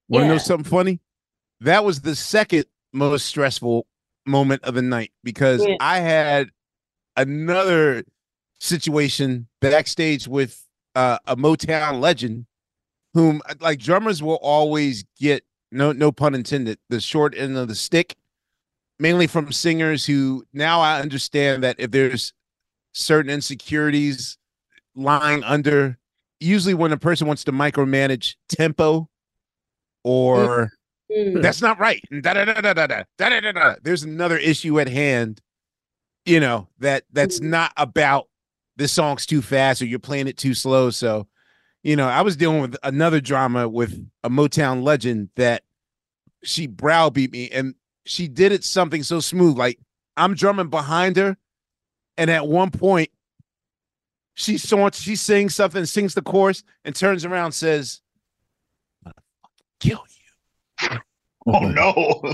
Want to Yeah. know something funny? That was the second most stressful moment of the night because Yeah. I had another situation backstage with uh, a Motown legend whom like drummers will always get, no no pun intended, the short end of the stick, mainly from singers who now I understand that if there's certain insecurities lying under, usually when a person wants to micromanage tempo or Mm. that's not right. Da, da, da, da, da, da, da, da, da, da. There's another issue at hand, you know, that that's not about this song's too fast or you're playing it too slow. So, you know, I was dealing with another drama with a Motown legend that she browbeat me and she did it something so smooth. Like I'm drumming behind her. And at one point she saw she sings something, sings the chorus and turns around and says, kill you. Oh no.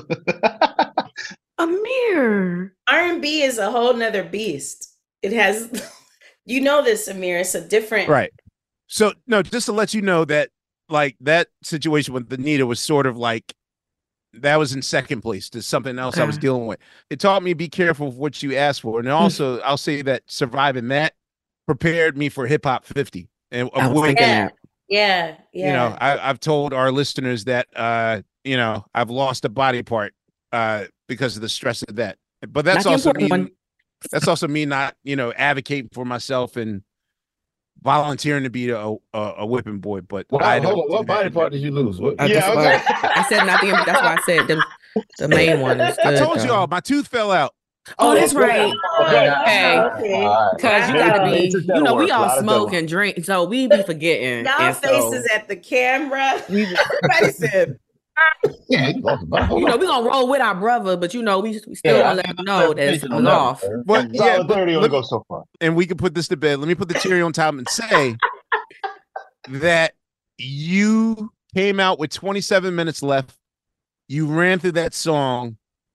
Amir. R and B is a whole nother beast. It has, you know this, Amir. It's a different. Right. So no, just to let you know that like that situation with Anita was sort of like that was in second place to something else I was Okay. dealing with. It taught me be careful of what you ask for. And also I'll say that surviving that prepared me for hip hop fifty. And I of was which, thinking Yeah. that. Yeah. Yeah. you know, I, I've told our listeners that uh, you know, I've lost a body part uh because of the stress of that. But that's Not the also me important one. that's also me not, you know, advocating for myself and volunteering to be a a, a whipping boy, but Wow, I hold don't on. do What that. body part did you lose? What? Uh, Yeah, that's I was why like- I said not the. That's why I said the, the main one is I good. told though. y'all my tooth fell out. Oh, that's okay. right. Okay. Hey, Okay. All right. because you Wow. gotta They be. took that You know, work, we a all lot of smoke that and drink, so we be forgetting. Y'all and so faces at the camera. we, Everybody said, Yeah, you lost a body. you know, we gonna roll with our brother, but you know, we, we still Yeah, gonna I let need him know that clarification something's on that one, off. sir. But yeah, but Solidarity only let me- goes so far. and we can put this to bed. Let me put the cherry on top and say that you came out with twenty-seven minutes left. You ran through that song,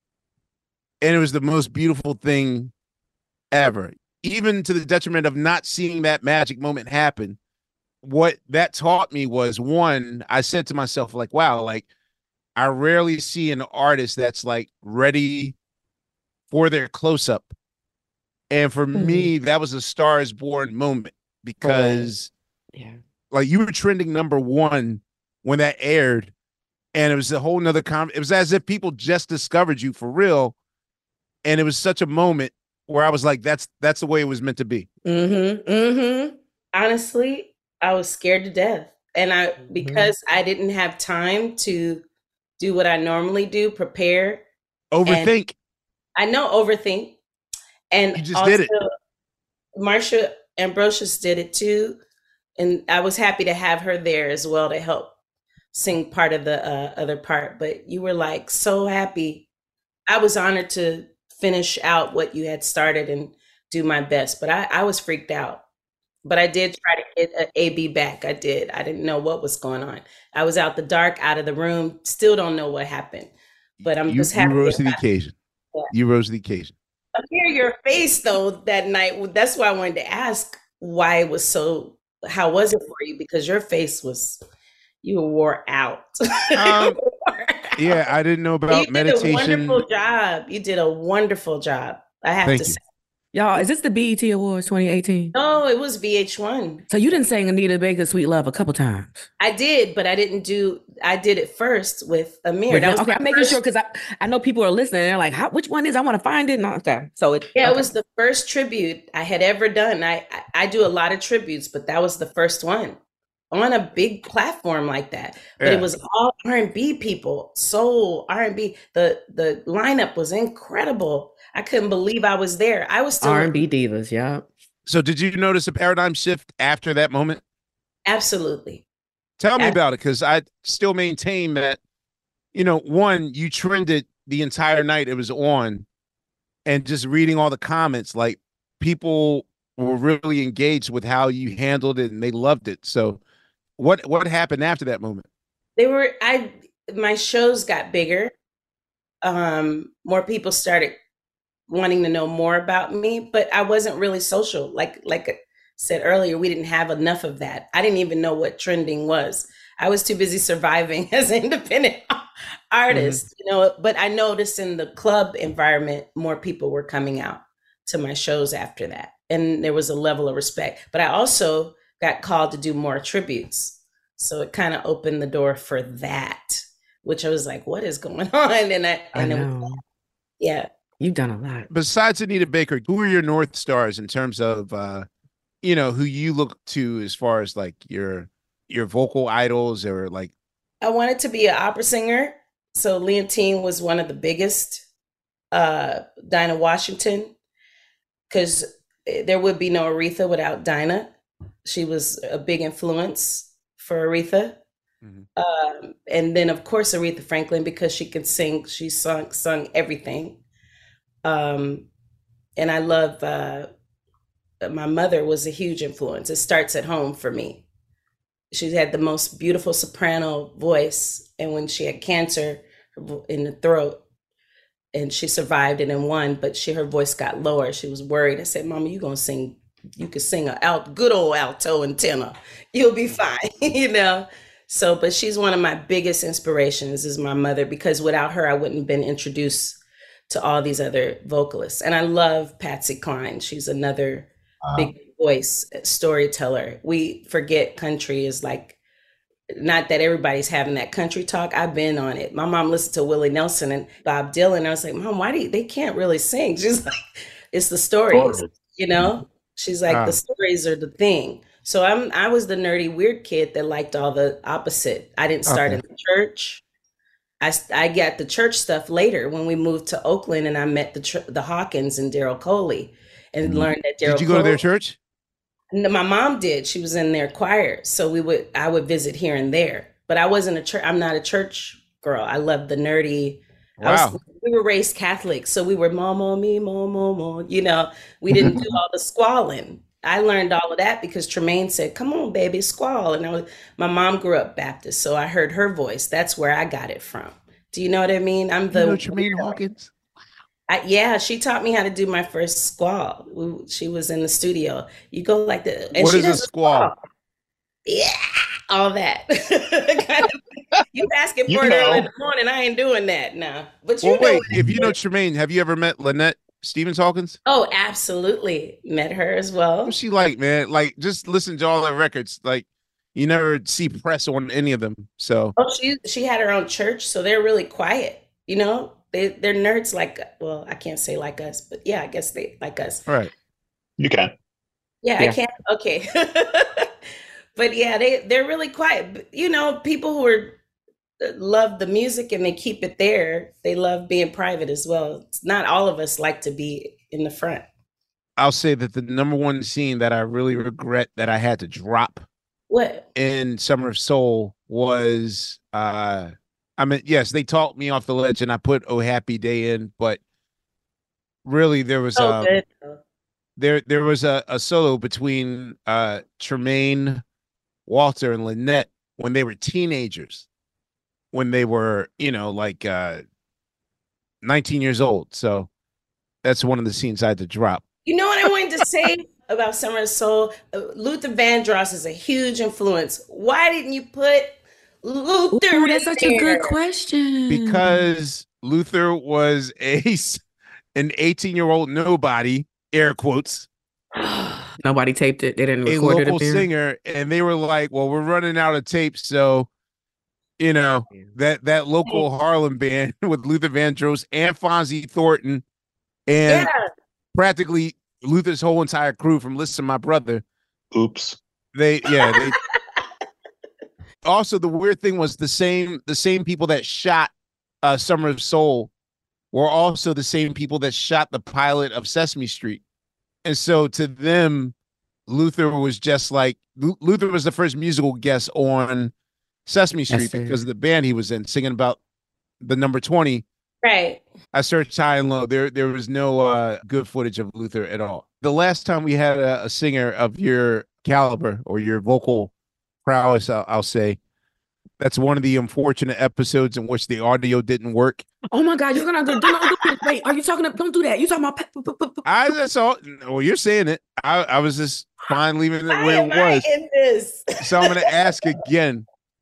and it was the most beautiful thing ever, even to the detriment of not seeing that magic moment happen. What that taught me was, one, I said to myself, like, wow, like I rarely see an artist that's like ready for their close up. And for Mhm. me, that was a Star is Born moment because Yeah. like you were trending number one when that aired. And it was a whole nother con. It was as if people just discovered you for real. And it was such a moment where I was like, that's that's the way it was meant to be. Mm-hmm. Mm-hmm. honestly, I was scared to death. And I, because I didn't have time to do what I normally do, prepare. Overthink. I know, overthink. And You just also, did it. Marsha Ambrosius did it too. And I was happy to have her there as well to help sing part of the uh, other part. But you were like so happy. I was honored to finish out what you had started and do my best. But I, I was freaked out. But I did try to get an A B back. I did. I didn't know what was going on. I was out the dark, out of the room. Still don't know what happened. But I'm you, just you happy. rose to the about it. occasion. Yeah. You rose to the occasion. I hear your face though that night. That's why I wanted to ask why it was so. How was it for you? Because your face was, you were wore out. Um, yeah, I didn't know about you meditation. did a wonderful job. You did a wonderful job. I have Thank to you. say. Y'all, is this the B E T Awards twenty eighteen? No, it was V H one. So you didn't sing Anita Baker's Sweet Love a couple times. I did, but I didn't do. I did it first with Amir. With That them? was Okay, my I'm making first- sure because I, I know people are listening. And they're like, How, which one is? I want to find it. And all that. So it, Yeah, okay. it was the first tribute I had ever done. I, I I do a lot of tributes, but that was the first one on a big platform like that. But Yeah. it was all R and B people, soul, R and B. The the lineup was incredible. I couldn't believe I was there. I was still R and B divas. Yeah. So did you notice a paradigm shift after that moment? absolutely. Tell me Ab- about it, because I still maintain that, you know, one, you trended the entire night it was on, and just reading all the comments, like people were really engaged with how you handled it and they loved it. So what what happened after that moment? They were I my shows got bigger. Um, more people started wanting to know more about me, but I wasn't really social. Like like I said earlier, we didn't have enough of that. I didn't even know what trending was. I was too busy surviving as an independent artist, mm-hmm. you know, but I noticed in the club environment, more people were coming out to my shows after that. And there was a level of respect, but I also got called to do more tributes. So it kind of opened the door for that, which I was like, what is going on? And I, and I it know. was, yeah. You've done a lot. Besides Anita Baker, who are your North Stars in terms of, uh, you know, who you look to as far as like your your vocal idols or like? I wanted to be an opera singer. So Leontine was one of the biggest, uh, Dinah Washington, because there would be no Aretha without Dinah. She was a big influence for Aretha. Mm-hmm. Um, and then, of course, Aretha Franklin, because she could sing, she sung, sung everything. Um, and I love, uh, my mother was a huge influence. It starts at home for me. She had the most beautiful soprano voice. And when she had cancer in the throat, and she survived it and won, but she, her voice got lower. She was worried. I said, Mama, you're going to sing, you could sing a alt, good old alto and tenor. You'll be fine, you know? So, but she's one of my biggest inspirations is my mother, because without her, I wouldn't have been introduced to all these other vocalists. And I love Patsy Cline. She's another wow. big voice storyteller. We forget country is like, not that everybody's having that country talk. I've been on it. My mom listened to Willie Nelson and Bob Dylan. I was like, Mom, why do you, they can't really sing? She's like, it's the stories, you know? She's like, wow. the stories are the thing. So I'm, I was the nerdy, weird kid that liked all the opposite. I didn't start okay. in the church. I, I got the church stuff later when we moved to Oakland, and I met the the Hawkins and Daryl Coley, and mm-hmm. learned that Daryl. Did you go Coley, to their church? No, my mom did. She was in their choir, so we would I would visit here and there. But I wasn't a church. I'm not a church girl. I love the nerdy. Wow. I was, we were raised Catholic, so we were momo me momo mo. You know, we didn't do all the squalling. I learned all of that because Tremaine said, "Come on, baby, squall." And I was, my mom grew up Baptist, so I heard her voice. That's where I got it from. Do you know what I mean? I'm the you know Tremaine Hawkins. I, yeah, she taught me how to do my first squall. We, she was in the studio. You go like the. And what she is a squall? squall? Yeah, all that. kind of, you asking You for it know. early in the morning? I ain't doing that now. But you Well, know wait. what I If you know mean. Tremaine, have you ever met Lynette Stevens Hawkins? Oh, absolutely, met her as well. What's she like, man? Like, just listen to all her records. Like, you never see press on any of them. So, Oh, she she had her own church, so they're really quiet. You know, they they're nerds like. Well, I can't say like us, but yeah, I guess they like us. right. You can. Yeah, Yeah. I can't. Okay. But yeah, they, they're really quiet. But, you know, people who are love the music and they keep it there, they love being private as well. It's not all of us like to be in the front. I'll say that the number one scene that I really regret that I had to drop What? in Summer of Soul was, uh, I mean, yes, they talked me off the ledge and I put Oh Happy Day in, but really there was Oh, um, good. there there was a, a solo between uh, Tremaine, Walter, and Lynette when they were teenagers, when they were, you know, like uh, nineteen years old. So that's one of the scenes I had to drop. You know what I wanted to say about Summer of Soul? Uh, Luther Vandross is a huge influence. Why didn't you put Luther Ooh, in that's such a there? good question. Because Luther was a an eighteen-year-old nobody, air quotes, Nobody taped it. They didn't a record it. local up there. singer, and they were like, "Well, we're running out of tapes, so you know that that local Harlem band with Luther Vandross and Fonzie Thornton and Yeah. practically Luther's whole entire crew from Listen to My Brother." Oops. They, yeah, they. Also, the weird thing was the same the same people that shot uh, Summer of Soul were also the same people that shot the pilot of Sesame Street. And so to them, Luther was just like, Lu- Luther was the first musical guest on Sesame Street That's fair. because of the band he was in, singing about the number twenty. Right. I searched high and low. There there was no uh, good footage of Luther at all. The last time we had a, a singer of your caliber or your vocal prowess, I'll, I'll say, that's one of the unfortunate episodes in which the audio didn't work. Oh my God, you're gonna do, don't do it. Wait, are you talking about? Don't do that. You talking about? pe- pe- pe- pe- I just all well, you're saying it. I, I was just fine leaving it Why where am it I was. in this? So I'm gonna ask again.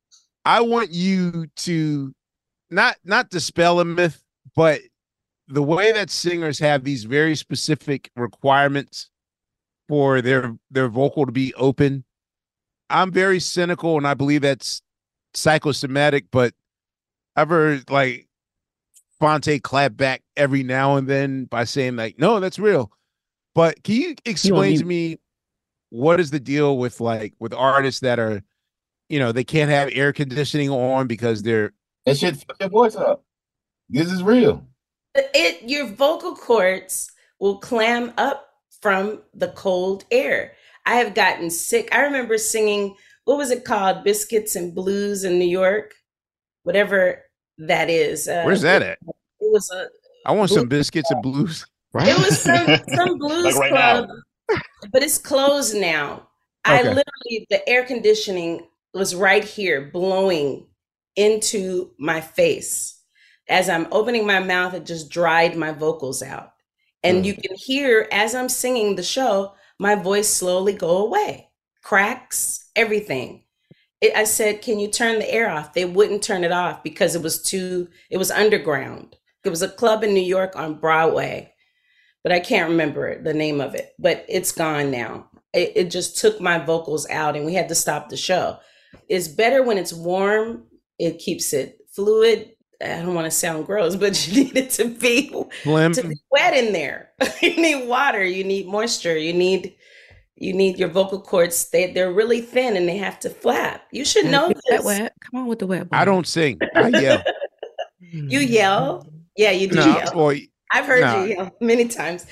I want you to not not dispel a myth, but the way that singers have these very specific requirements for their their vocal to be open, I'm very cynical, and I believe that's psychosomatic, but I've heard like Phonte clap back every now and then by saying like, no, that's real. But can you explain you to me what is the deal with like with artists that are, you know, they can't have air conditioning on because they're that shit fuck your voice up. This is real. It your vocal cords will clam up from the cold air. I have gotten sick. I remember singing, what was it called? Biscuits and Blues in New York, whatever that is. Uh, Where's that at? It was a. I want some biscuits and blues. It was some some blues Like right club, now. but it's closed now. Okay. I literally, the air conditioning was right here, blowing into my face. As I'm opening my mouth, it just dried my vocals out. And Mm. you can hear, as I'm singing the show, my voice slowly go away. Cracks, everything. It, I said, can you turn the air off? They wouldn't turn it off because it was too, it was underground. It was a club in New York on Broadway, but I can't remember the name of it, but it's gone now. It, it just took my vocals out and we had to stop the show. It's better when it's warm. It keeps it fluid. I don't want to sound gross, but you need it to be, Slim. to be wet in there. You need water. You need moisture. You need you need your vocal cords. They they're really thin and they have to flap. You should know Wet, this. wet. Come on with the wet. I don't sing. I yell. You yell. Yeah, you do No, yell. boy. I've heard no. you yell many times.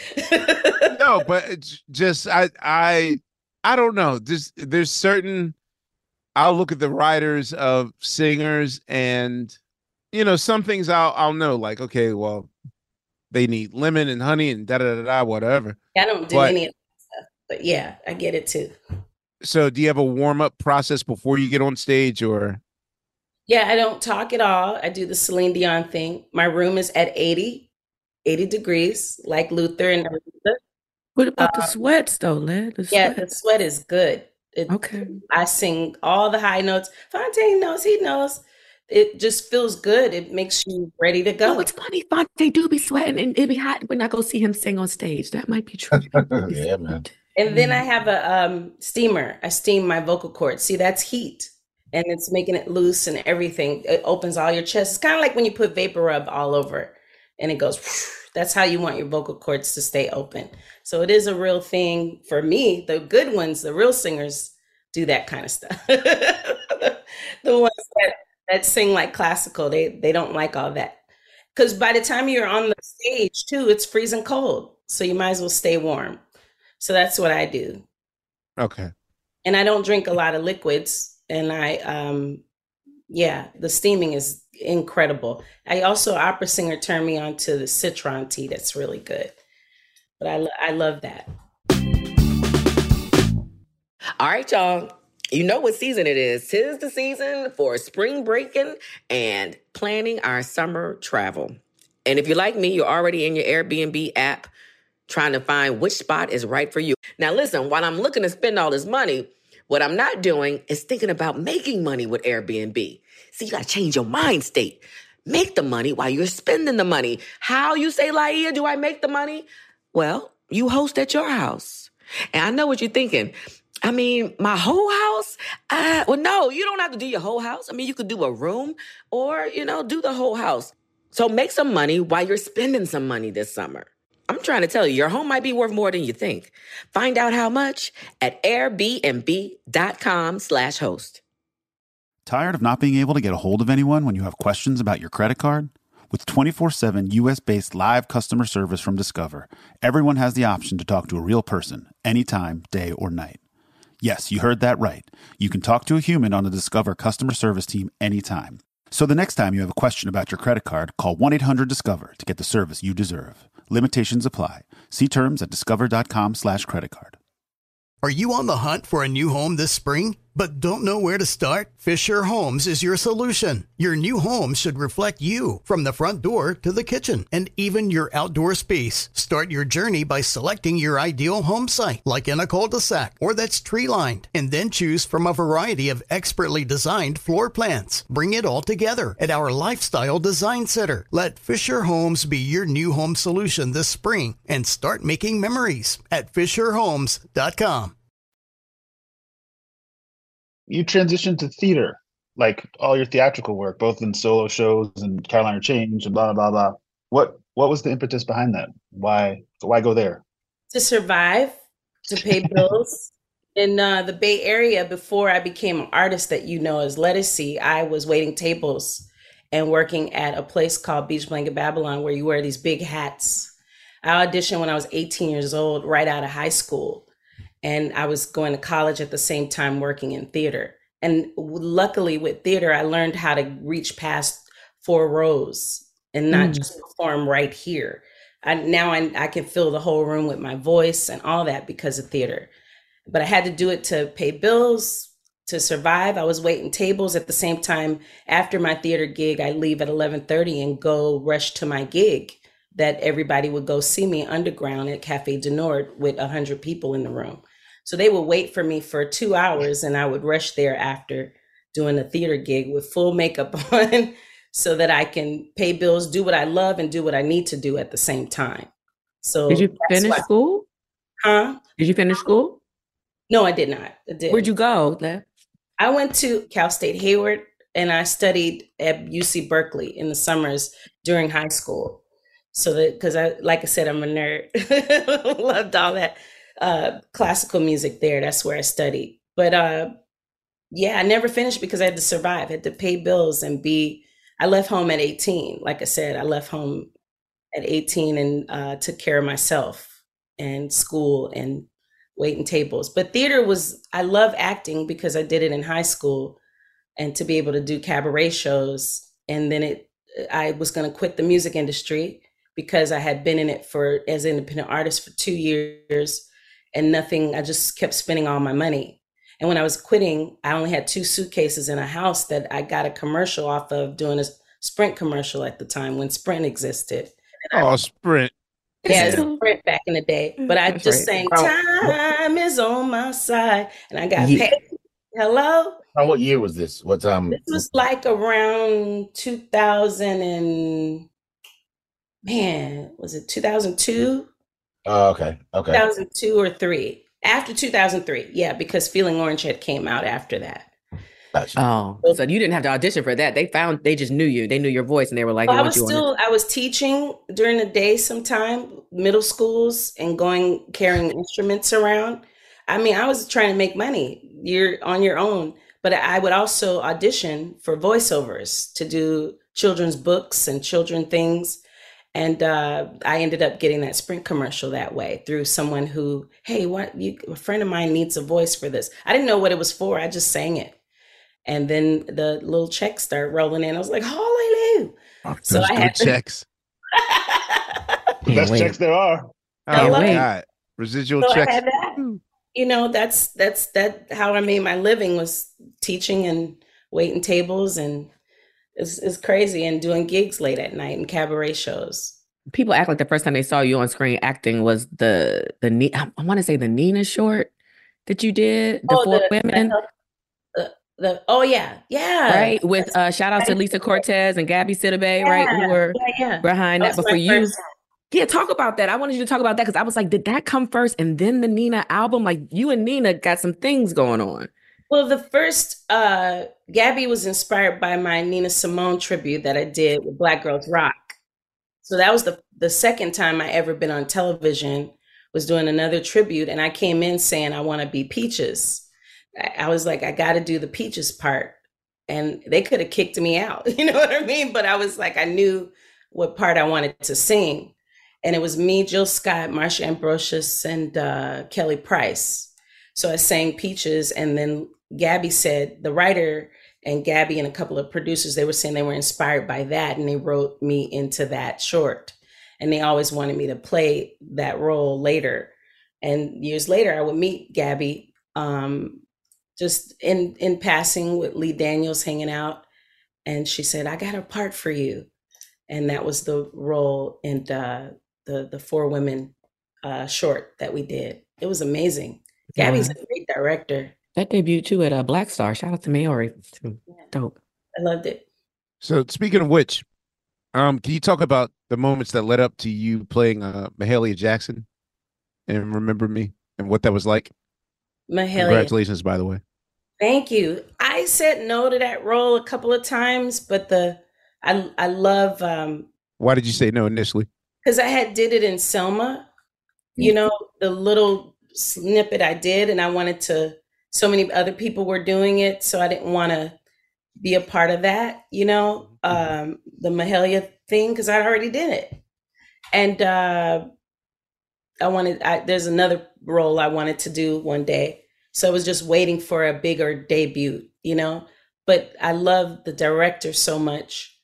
No, but it's just I I I don't know. Just there's certain I'll look at the writers of singers and you know, some things I'll I'll know, like, okay, well, they need lemon and honey and da da da da whatever. I don't do But- any of that stuff, but yeah, I get it too. So do you have a warm-up process before you get on stage or Yeah, I don't talk at all. I do the Celine Dion thing. My room is at eighty, eighty degrees, like Luther and Aretha. What about the Um, sweats though, lad? The Yeah, sweat. the sweat is good. It, Okay. I sing all the high notes. Fontaine knows, he knows. It just feels good. It makes you ready to go. No, it's funny. Fonte do be sweating and it be hot when I go see him sing on stage. That might be true. Yeah, man. And then I have a um, steamer. I steam my vocal cords. See, that's heat. And it's making it loose and everything. It opens all your chest. It's kind of like when you put Vapor Rub all over and it goes, whoosh. That's how you want your vocal cords to stay open. So it is a real thing for me. The good ones, the real singers, do that kind of stuff. The ones that, that sing like classical, they, they don't like all that. Because by the time you're on the stage, too, it's freezing cold. So you might as well stay warm. So that's what I do. okay. And I don't drink a lot of liquids. And I, um, yeah, the steaming is incredible. I also, opera singer turned me on to the citron tea. That's really good. But I, lo- I love that. All right, y'all. You know what season it is. Tis the season for spring breaking and planning our summer travel. And if you're like me, you're already in your Airbnb app trying to find which spot is right for you. Now, listen, while I'm looking to spend all this money, what I'm not doing is thinking about making money with Airbnb. See, you got to change your mind state. Make the money while you're spending the money. How, you say, Laia, do I make the money? Well, you host at your house. And I know what you're thinking. I mean, my whole house? Uh, well, no, you don't have to do your whole house. I mean, you could do a room or, you know, do the whole house. So make some money while you're spending some money this summer. I'm trying to tell you, your home might be worth more than you think. Find out how much at airbnb.com slash host. Tired of not being able to get a hold of anyone when you have questions about your credit card? With twenty-four seven U S-based live customer service from Discover, everyone has the option to talk to a real person anytime, day or night. Yes, you heard that right. You can talk to a human on the Discover customer service team anytime. So the next time you have a question about your credit card, call one eight hundred discover to get the service you deserve. Limitations apply. See terms at discover.com slash credit card. Are you on the hunt for a new home this spring? but don't know where to start? Fisher Homes is your solution. Your new home should reflect you from the front door to the kitchen and even your outdoor space. Start your journey by selecting your ideal home site, like in a cul-de-sac or that's tree-lined, and then choose from a variety of expertly designed floor plans. Bring it all together at our Lifestyle Design Center. Let Fisher Homes be your new home solution this spring and start making memories at fisher homes dot com. You transitioned to theater, like all your theatrical work, both in solo shows and Carolina Change and blah, blah, blah. What what was the impetus behind that? Why why go there? To survive, to pay bills. In uh, the Bay Area, before I became an artist that you know as Lettucey, I was waiting tables and working at a place called Beach Blanket Babylon, where you wear these big hats. I auditioned when I was eighteen years old, right out of high school. And I was going to college at the same time working in theater. And luckily with theater, I learned how to reach past four rows and not mm. just perform right here. I, now I, I can fill the whole room with my voice and all that because of theater. But I had to do it to pay bills, to survive. I was waiting tables at the same time. After my theater gig, I leave at eleven thirty and go rush to my gig that everybody would go see me underground at Cafe du Nord with one hundred people in the room. So they would wait for me for two hours and I would rush there after doing a theater gig with full makeup on so that I can pay bills, do what I love, and do what I need to do at the same time. So did you finish why- school? Huh? Did you finish school? No, I did not. I did. Where'd you go? Lev? I went to Cal State Hayward and I studied at U C Berkeley in the summers during high school. So that, because I, like I said, I'm a nerd. Loved all that. Uh, classical music there. That's where I studied. But uh, yeah, I never finished because I had to survive. I had to pay bills and be, I left home at eighteen. Like I said, I left home at eighteen and uh, took care of myself and school and waiting tables. But theater was, I love acting because I did it in high school and to be able to do cabaret shows. And then it, I was going to quit the music industry because I had been in it for, as an independent artist for two years. And nothing, I just kept spending all my money. And when I was quitting, I only had two suitcases in a house that I got a commercial off of, doing a Sprint commercial at the time when Sprint existed. Oh, Sprint. Yeah, Sprint back in the day. But I just sang, time is on my side. And I got Yeah. paid. Hello? Uh, What year was this? What um? This was like around two thousand and, man, was it two thousand two? Oh, okay. Okay. two thousand two or three. After two thousand three. Yeah, because Feeling Orange had came out after that. Gotcha. Oh, so you didn't have to audition for that. They found, they just knew you. They knew your voice and they were like, Well, "Hey, I what was you want?" still, I was teaching during the day sometime, middle schools, and going, carrying instruments around. I mean, I was trying to make money. You're on your own. But I would also audition for voiceovers to do children's books and children things. And uh, I ended up getting that Sprint commercial that way through someone who, hey, what you, a friend of mine needs a voice for this. I didn't know what it was for. I just sang it. And then the little checks started rolling in. I was like, hallelujah. Oh, So those I good had to- checks. The best wait. checks there are. Oh Can't my wait. God. Residual So I checks. had that. You know, that's that's that how I made my living, was teaching and waiting tables, and it's, it's crazy, and doing gigs late at night and cabaret shows. People act like the first time they saw you on screen acting was the the Ni- I, I want to say the Nina short that you did, the Oh, four the- women, The, the oh yeah, yeah. right? With uh, shout out to Lisa Cortez and Gabby Sidibe, right? Who were Yeah, yeah. behind that. That was But for my you, first- yeah, talk about that. I wanted you to talk about that because I was like, did that come first and then the Nina album? Like you and Nina got some things going on. Well, the first, uh, Gabby was inspired by my Nina Simone tribute that I did with Black Girls Rock. So that was the, the second time I ever been on television, was doing another tribute. And I came in saying, I want to be Peaches. I, I was like, I got to do the Peaches part. And they could have kicked me out. You know what I mean? But I was like, I knew what part I wanted to sing. And it was me, Jill Scott, Marsha Ambrosius, and uh, Kelly Price. So I sang Peaches, and then Gabby said, the writer and Gabby and a couple of producers, they were saying they were inspired by that, and they wrote me into that short. And they always wanted me to play that role later. And years later, I would meet Gabby um, just in in passing with Lee Daniels hanging out, and she said, "I got a part for you," and that was the role in the the, the Four Women uh, short that we did. It was amazing. Gabby's Yeah. a great director. That debuted too at uh, Black Star. Shout out to Maori. Too. Dope. I loved it. So speaking of which, um, can you talk about the moments that led up to you playing uh, Mahalia Jackson and Remember Me and what that was like? Mahalia. Congratulations, by the way. Thank you. I said no to that role a couple of times, but the I I love um Why did you say no initially? because I had did it in Selma, you know, the little snippet I did, and I wanted to. So many other people were doing it, so I didn't want to be a part of that, you know, um, the Mahalia thing, because I already did it, and uh, I wanted. I, there's another role I wanted to do one day, so I was just waiting for a bigger debut, you know. But I love the director so much,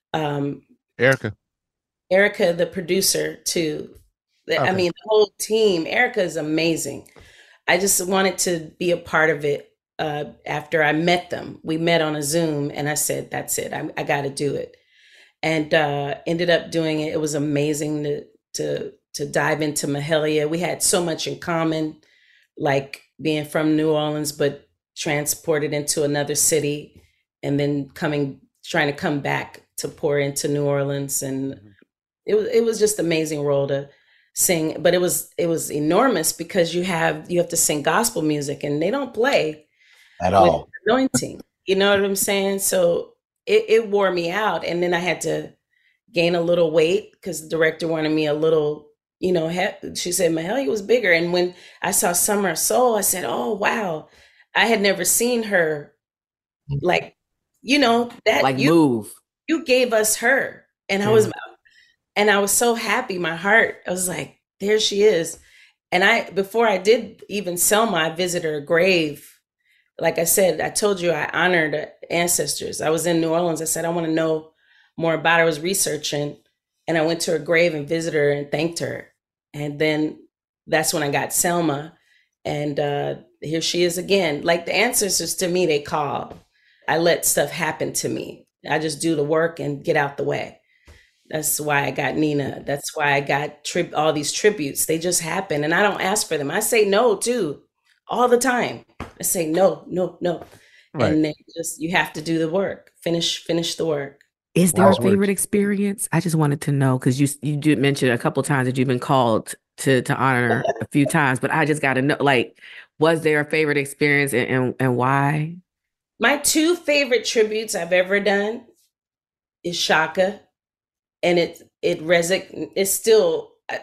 um, Erica. Erica, the producer, too. The- I Okay. mean, the whole team. Erica is amazing. I just wanted to be a part of it uh, after I met them. We met on a Zoom, and I said, that's it. I, I got to do it. And uh, ended up doing it. It was amazing to, to, to dive into Mahalia. We had so much in common, like being from New Orleans, but transported into another city and then coming, trying to come back to pour into New Orleans. And it was, it was just amazing role to sing, but it was it was enormous because you have you have to sing gospel music and they don't play At with all. anointing. You know what I'm saying? So it, it wore me out, and then I had to gain a little weight because the director wanted me a little, you know. He, she said Mahalia was bigger, and when I saw Summer of Soul, I said, "Oh wow!" I had never seen her like, you know, that Like you move. you gave us her, and I was and I was so happy. My heart, I was like, there she is. And I, before I did even Selma, I visited her grave. Like I said, I told you I honored ancestors. I was in New Orleans. I said, I want to know more about her. I was researching, and I went to her grave and visited her and thanked her. And then that's when I got Selma. And uh, here she is again. Like the ancestors to me, they call. I let stuff happen to me. I just do the work and get out the way. That's why I got Nina. That's why I got tri- all these tributes. They just happen, and I don't ask for them. I say no too, all the time. I say no, no, no, Right. and then just you have to do the work. Finish, finish the work. Is there Wise a favorite words. experience? I just wanted to know because you you did mention a couple times that you've been called to to honor a few times, but I just got to know, like, was there a favorite experience and, and and why? My two favorite tributes I've ever done is Shaka, and it it resonates. It's still uh,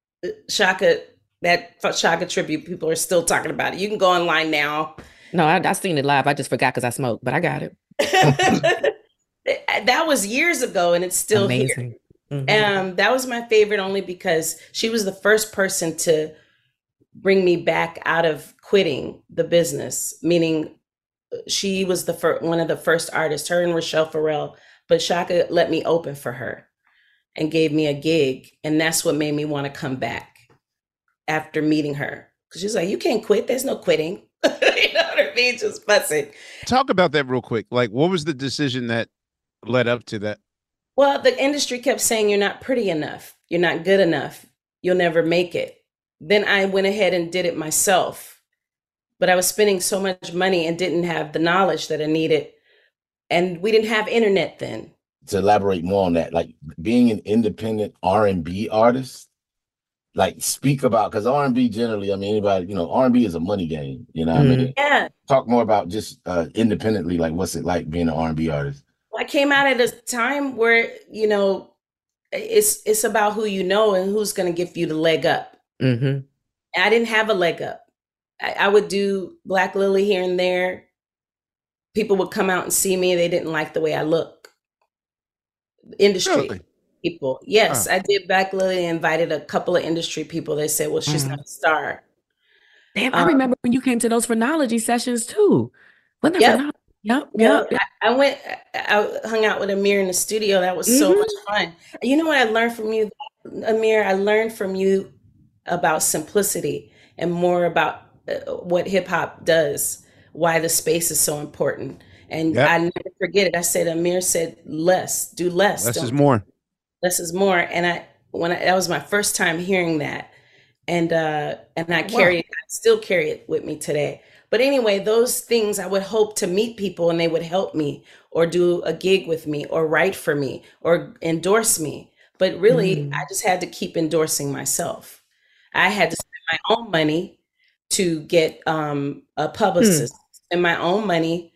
Shaka. That Shaka tribute, people are still talking about it. You can go online now. No, I I seen it live. I just forgot because I smoked, but I got it. That was years ago, and it's still here. Amazing. Mhm. Um, that was my favorite only because she was the first person to bring me back out of quitting the business. Meaning, she was the first, one of the first artists. Her and Rochelle Farrell, but Shaka let me open for her and gave me a gig, and that's what made me want to come back after meeting her. Because she's like, "You can't quit. There's no quitting." You know what I mean? Just fussing. Talk about that real quick. Like, what was the decision that led up to that? Well, the industry kept saying you're not pretty enough. You're not good enough. You'll never make it. Then I went ahead and did it myself. But I was spending so much money and didn't have the knowledge that I needed. And we didn't have internet then. To elaborate more on that, like being an independent R and B artist, like speak about, because R and B generally, I mean, anybody, you know, R and B is a money game, you know what I mean? Yeah. Talk more about just uh, independently, like what's it like being an R and B artist? I came out at a time where, you know, it's it's about who you know and who's going to give you the leg up. Mm-hmm. I didn't have a leg up. I, I would do Black Lily here and there. People would come out and see me. They didn't like the way I look. Industry Really? people. Yes, Huh. I did Black Lily, invited a couple of industry people. They said, well, she's Mhm. not a star. Damn, I Um, remember when you came to those phrenology sessions too. Wasn't that Yep. phrenology? Yep, Well, yep. I, I went, I, I hung out with Amir in the studio. That was so Mhm. much fun. You know what I learned from you, Amir? I learned from you about simplicity and more about uh, what hip hop does why the space is so important. And Yep. I never forget it. I said, Amir said, less, do less. Less Don't is more. Less is more. And I, when I, that was my first time hearing that. And, uh, and I carry it, I still carry it with me today. But anyway, those things I would hope to meet people and they would help me or do a gig with me or write for me or endorse me. But really, Mm. I just had to keep endorsing myself. I had to spend my own money to get um, a publicist and my own money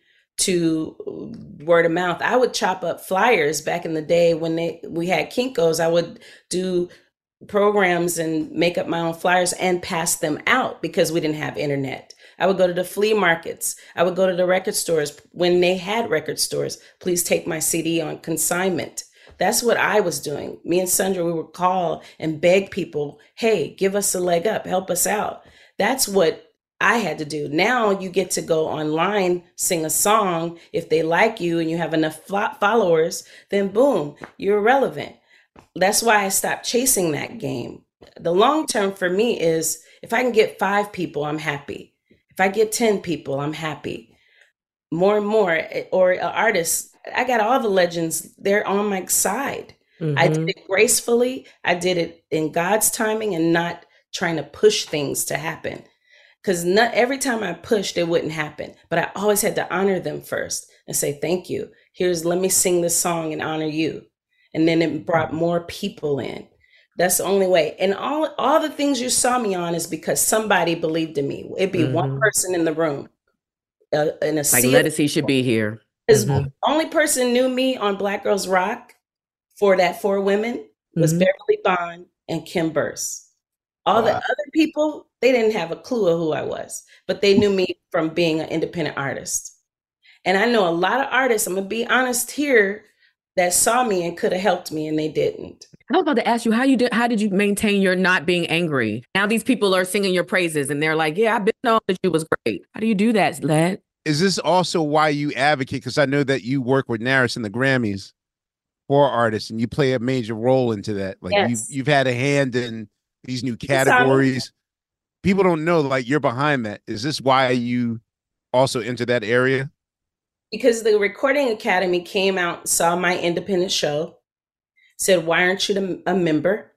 to word of mouth. I would chop up flyers back in the day when they we had Kinko's. I would do programs and make up my own flyers and pass them out because we didn't have internet. I would go to the flea markets. I would go to the record stores when they had record stores. Please take my C D on consignment. That's what I was doing. Me and Sandra, we would call and beg people, hey, give us a leg up, help us out. That's what I had to do. Now you get to go online, sing a song. If they like you and you have enough fo- followers, then boom, you're relevant. That's why I stopped chasing that game. The long term for me is if I can get five people, I'm happy. If I get ten people, I'm happy. More and more, or uh, artists, I got all the legends, they're on my side. Mm-hmm. I did it gracefully. I did it in God's timing and not trying to push things to happen. Because not every time I pushed, it wouldn't happen. But I always had to honor them first and say, thank you. Here's, let me sing this song and honor you. And then it brought more people in. That's the only way. And all, all the things you saw me on is because somebody believed in me. It'd be Mm-hmm. one person in the room. Uh, in a Like sea of- Lettucey should be here. Because Mm-hmm. the only person knew me on Black Girls Rock for that four women was Mhm. Beverly Bond and Kim Burse. All the Wow. other people, they didn't have a clue of who I was, but they knew me from being an independent artist. And I know a lot of artists, I'm going to be honest here, that saw me and could have helped me and they didn't. I was about to ask you how you did. How did you maintain your not being angry? Now these people are singing your praises, and they're like, "Yeah, I've been knowing that you was great." How do you do that, Led? Is this also why you advocate? Because I know that you work with Naris and the Grammys for artists, and you play a major role into that. Like Yes. you've you've had a hand in these new saw me. categories. People don't know, like you're behind that. Is this why you also enter that area? Because the Recording Academy came out, saw my independent show, said, why aren't you a member?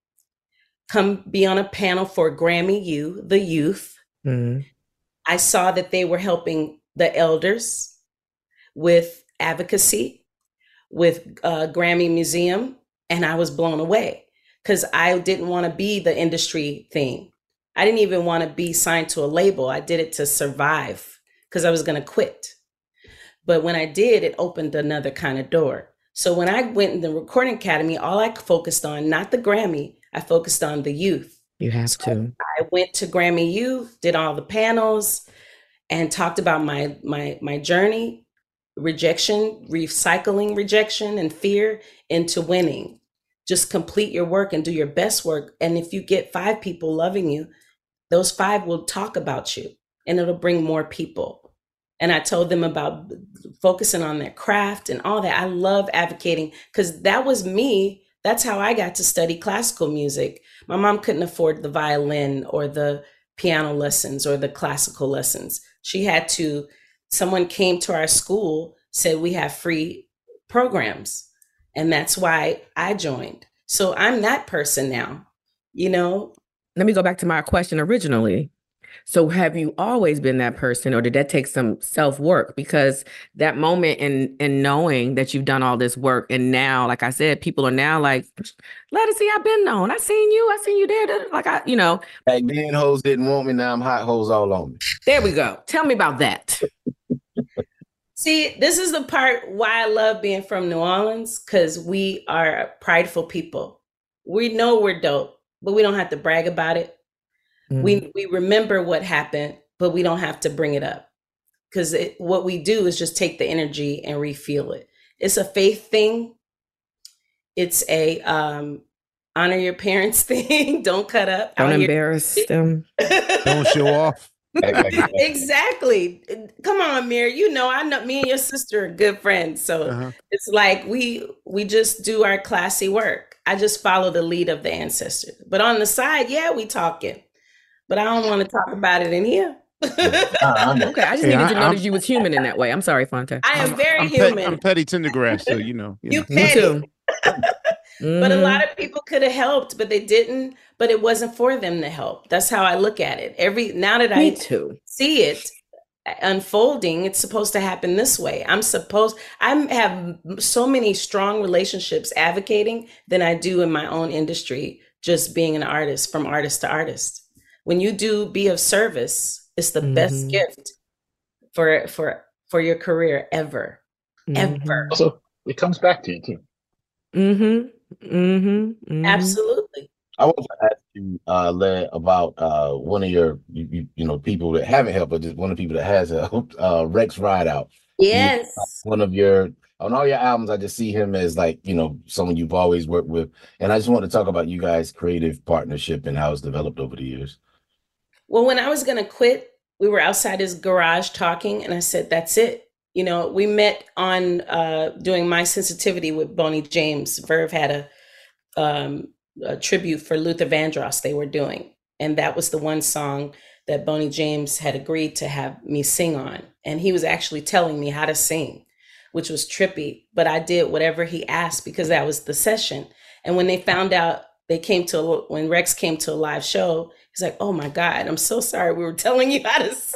Come be on a panel for Grammy U, the youth. Mm-hmm. I saw that they were helping the elders with advocacy, with uh, Grammy Museum, and I was blown away because I didn't want to be the industry thing. I didn't even want to be signed to a label. I did it to survive because I was going to quit. But when I did, it opened another kind of door. So when I went in the Recording Academy, all I focused on, not the Grammy, I focused on the youth. You have to. I went to Grammy U, did all the panels, and talked about my my my journey, rejection, recycling rejection and fear into winning. Just complete your work and do your best work. And if you get five people loving you, those five will talk about you and it'll bring more people. And I told them about focusing on their craft and all that. I love advocating because that was me. That's how I got to study classical music. My mom couldn't afford the violin or the piano lessons or the classical lessons. She had to, someone came to our school, said we have free programs. And that's why I joined. So I'm that person now, you know? Let me go back to my question originally. So have you always been that person, or did that take some self-work? Because that moment in in knowing that you've done all this work, and now, like I said, people are now like, let us see, I've been known. I seen you, I seen you there. Like I, you know. Back then, hoes didn't want me. Now I'm hot hoes all on me. There we go. Tell me about that. See, this is the part why I love being from New Orleans, because we are prideful people. We know we're dope, but we don't have to brag about it. Mm-hmm. We we remember what happened, but we don't have to bring it up. Because what we do is just take the energy and refuel it. It's a faith thing. It's a um, honor your parents thing. Don't cut up. Don't embarrass here. them. Don't show off. Exactly. Come on, Mir. You know, I know me and your sister are good friends. So uh-huh. It's like we we just do our classy work. I just follow the lead of the ancestors. But on the side, yeah, we talking. But I don't want to talk about it in here. Okay, I just Hey, needed I- to know I'm- that you was human in that way. I'm sorry, Fonte. I am very I'm, human. pet, I'm petty Tendergrass, so you know. You, You know. petty. too. But a Mhm. lot of people could have helped, but they didn't. But it wasn't for them to help. That's how I look at it. Every now that Me I too. see it unfolding, it's supposed to happen this way. I'm supposed. I have so many strong relationships advocating than I do in my own industry. Just being an artist, from artist to artist. When you do be of service, it's the best Mhm. gift for for for your career ever, ever. Also, it comes back to you too. Mm-hmm. Mm-hmm. Mm-hmm. Absolutely. I want to ask you, uh, Led, about uh, one of your, you, you, you know, people that haven't helped, but just one of the people that has helped, uh, Rex Rideout. Yes. He's one of your, on all your albums, I just see him as like, you know, someone you've always worked with. And I just want to talk about you guys' creative partnership and how it's developed over the years. Well, when I was going to quit, we were outside his garage talking, and I said, that's it. You know, we met on uh, doing My Sensitivity with Boney James. Verve had a, um, a tribute for Luther Vandross they were doing. And that was the one song that Boney James had agreed to have me sing on. And he was actually telling me how to sing, which was trippy. But I did whatever he asked because that was the session. And when they found out, they came to, when Rex came to a live show, he's like, oh my God, I'm so sorry we were telling you how to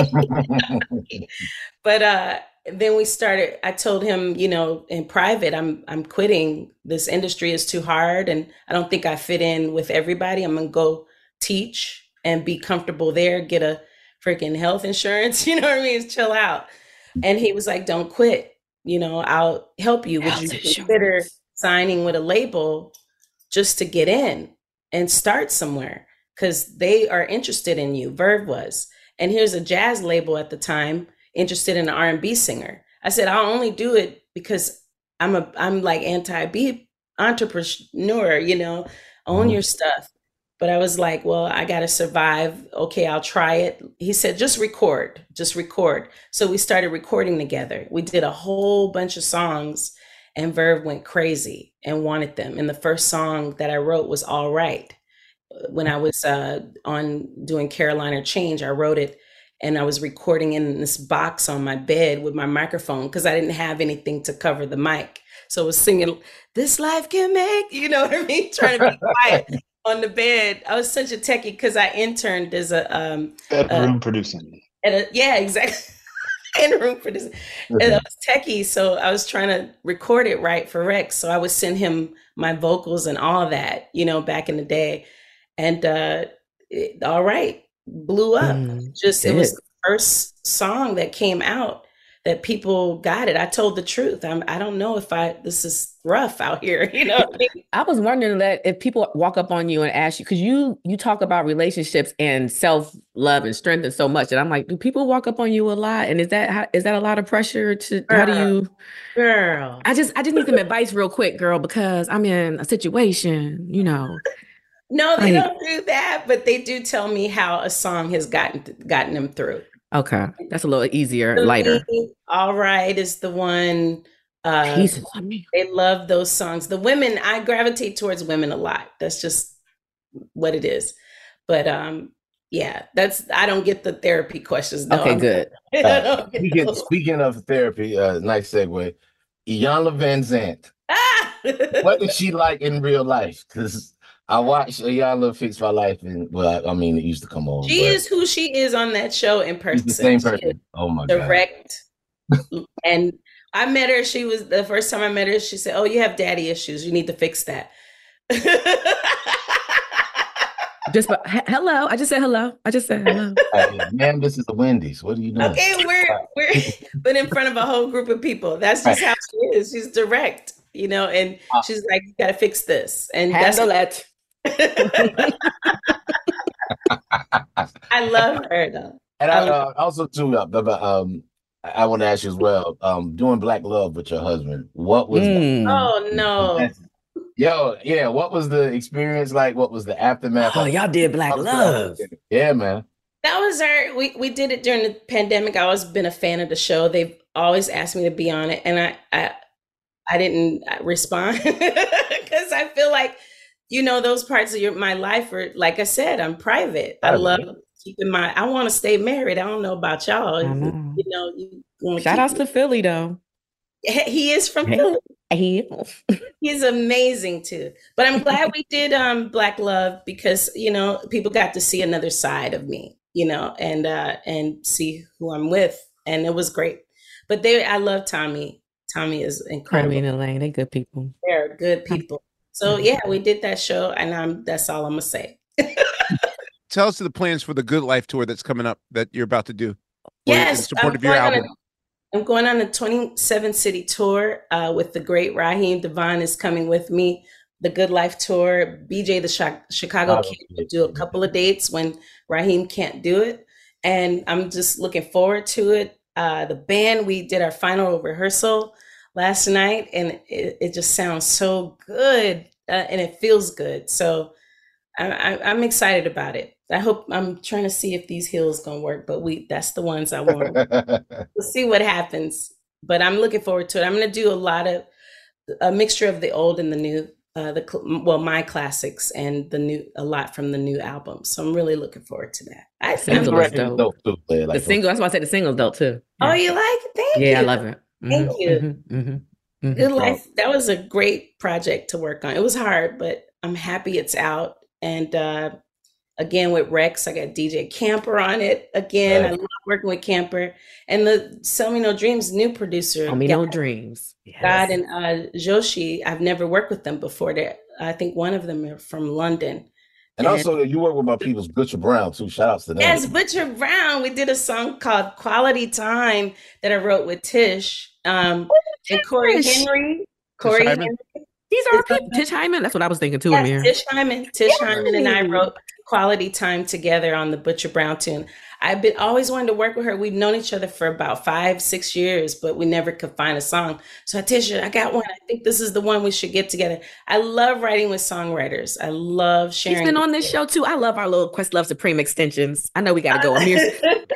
sing. But uh, then we started, I told him, you know, in private, I'm I'm quitting. This industry is too hard and I don't think I fit in with everybody. I'm gonna go teach and be comfortable there, get a freaking health insurance, you know what I mean? Chill out. And he was like, don't quit. You know, I'll help you. Would Health you insurance. consider signing with a label just to get in and start somewhere? Because they are interested in you. Verve was. And here's a jazz label at the time interested in an R and B singer. I said, I'll only do it because I'm a I'm like anti-B entrepreneur, you know, own your stuff. But I was like, well, I got to survive. Okay, I'll try it. He said, just record, just record. So we started recording together. We did a whole bunch of songs and Verve went crazy and wanted them. And the first song that I wrote was All Right. When I was uh, on doing Carolina Change, I wrote it and I was recording in this box on my bed with my microphone because I didn't have anything to cover the mic. So I was singing, this life can make, you know what I mean? Trying to be quiet on the bed. I was such a techie because I interned as a... Um, Bedroom uh, producing. At a, yeah, exactly. In a room producing. And I was techie, so I was trying to record it right for Rex. So I would send him my vocals and all that, you know, back in the day. And uh, it, All Right blew up. Mm, Just it did. was the first song that came out that people got it. I told the truth. I'm, I don't know if I this is rough out here. You know what I mean? I was wondering that if people walk up on you and ask you, because you you talk about relationships and self love and strength and so much, and I'm like, do people walk up on you a lot? And is that how, is that a lot of pressure to? How do you? Girl, I just I just need some advice real quick, girl, because I'm in a situation, you know. No, they Like- don't do that, but they do tell me how a song has gotten gotten them through. Okay, that's a little easier, lighter. All Right is the one. Uh, Jesus, I mean, they love those songs. The women, I gravitate towards women a lot. That's just what it is. But um, yeah, that's I don't get the therapy questions. No, okay, I'm- good. I don't Uh, get speaking, those. speaking of therapy, uh, nice segue. Iyanla Van Zant. Ah! What is she like in real life? Because I watched Iyanla Fix My Life, and well, I mean, it used to come on. She but is who she is on that show in person. she's the same She is person. Oh my god! direct. And I met her. She was the first time I met her. She said, "Oh, you have daddy issues. You need to fix that." Just but he- hello. I just said hello. I just said hello. Hey, ma'am, this is the Wendy's. What are you doing? Okay, we're we're but in front of a whole group of people. That's just how she is. She's direct, you know, and she's like, "You got to fix this." And Handle that's it. I love her though. And I I love- uh, also too, uh, but, um, I, I want to ask you as well. Um, doing Black Love with your husband, what was? The, Mm. Oh no. yo, yeah, what was the experience like? What was the aftermath? Oh, like? y'all did Black Love. Yeah, man. That was our we we did it during the pandemic. I always been a fan of the show. They've always asked me to be on it, and I I I didn't respond because I feel like, you know, those parts of your my life are, like I said, I'm private. I Private, love yeah. keep in mind, I want to stay married. I don't know about y'all. know. You know, you Shout outs to Philly, though. He is from Philly. He is. He's amazing too. But I'm glad we did um Black Love because, you know, people got to see another side of me, you know, and uh and see who I'm with. And it was great. But they I love Tommy. Tommy is incredible. Tommy and Elaine, they good people. They're good people. So yeah, we did that show and I'm that's all I'm gonna say. Tell us the plans for the Good Life tour that's coming up that you're about to do. Yes, in support of your album. I'm going on a twenty-seven city tour uh, with the great Raheem Devon is coming with me. The Good Life tour. B J the Chi- Chicago Kid will do a couple of dates when Raheem can't do it, and I'm just looking forward to it. Uh, the band, we did our final rehearsal last night, and it, it just sounds so good, uh, and it feels good. So I, I, I'm excited about it. I hope I'm trying to see if these heels gonna work, but we that's the ones I want. We'll see what happens. But I'm looking forward to it. I'm gonna do a lot of a mixture of the old and the new, uh, the well, my classics and the new, a lot from the new album. So I'm really looking forward to that. I single is dope. dope too, like, the single, that's why I said the single's dope too. Oh, you like it? Thank yeah, you. I love it. Mm-hmm, Thank you. Mm-hmm, mm-hmm, mm-hmm. Good Life. That was a great project to work on. It was hard, but I'm happy it's out. And uh, again, with Rex, I got D J Camper on it. Again, right. I love working with Camper. And the Sell Me No Dreams new producer. Sell Me No Dreams. Yes. God and uh, Joshi, I've never worked with them before. They're, I think one of them are from London. And, and also, you work with my people's Butcher Brown, too. Shout outs to them. Yes, Butcher Brown. We did a song called Quality Time that I wrote with Tish um, oh, and Corey Henry. Corey Henry. These are people. Tish Hyman. That's what I was thinking too. Yes, Amir. Tish Hyman. Tish Yay. Hyman and I wrote Quality Time together on the Butcher Brown tune. I've been always wanted to work with her. We've known each other for about five, six years, but we never could find a song. So I Tish, I got one. I think this is the one we should get together. I love writing with songwriters. I love sharing. He's been on this show too. I love our little Questlove Supreme extensions. I know we got to go. Amir.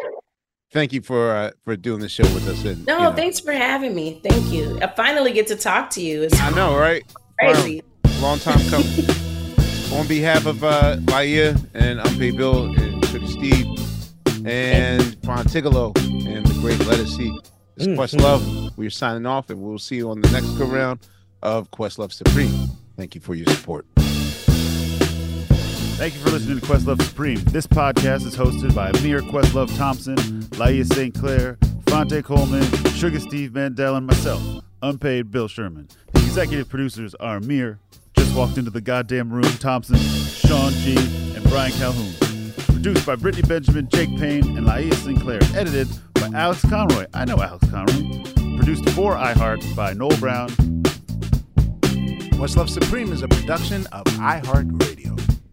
Thank you for uh, for doing the show with us. And, no, you know. Thanks for having me. Thank you. I finally get to talk to you. It's I know, right? Crazy. Wow. Long time coming. On behalf of uh, Laia and Unpaid Bill and Sugar Steve and Fontigolo and the great Let Us See, it's mm-hmm. Questlove. We're signing off, and we'll see you on the next go round of Questlove Supreme. Thank you for your support. Thank you for listening to Questlove Supreme. This podcast is hosted by Amir Questlove Thompson, Laia Saint Clair, Fonte Coleman, Sugar Steve Mandel, and myself, Unpaid Bill Sherman. The executive producers are Amir, just walked into the goddamn room, Thompson, Sean G, and Brian Calhoun. Produced by Brittany Benjamin, Jake Payne, and Laia Sinclair. Edited by Alex Conroy. I know Alex Conroy. Produced for iHeart by Noel Brown. Questlove Supreme is a production of iHeartRadio.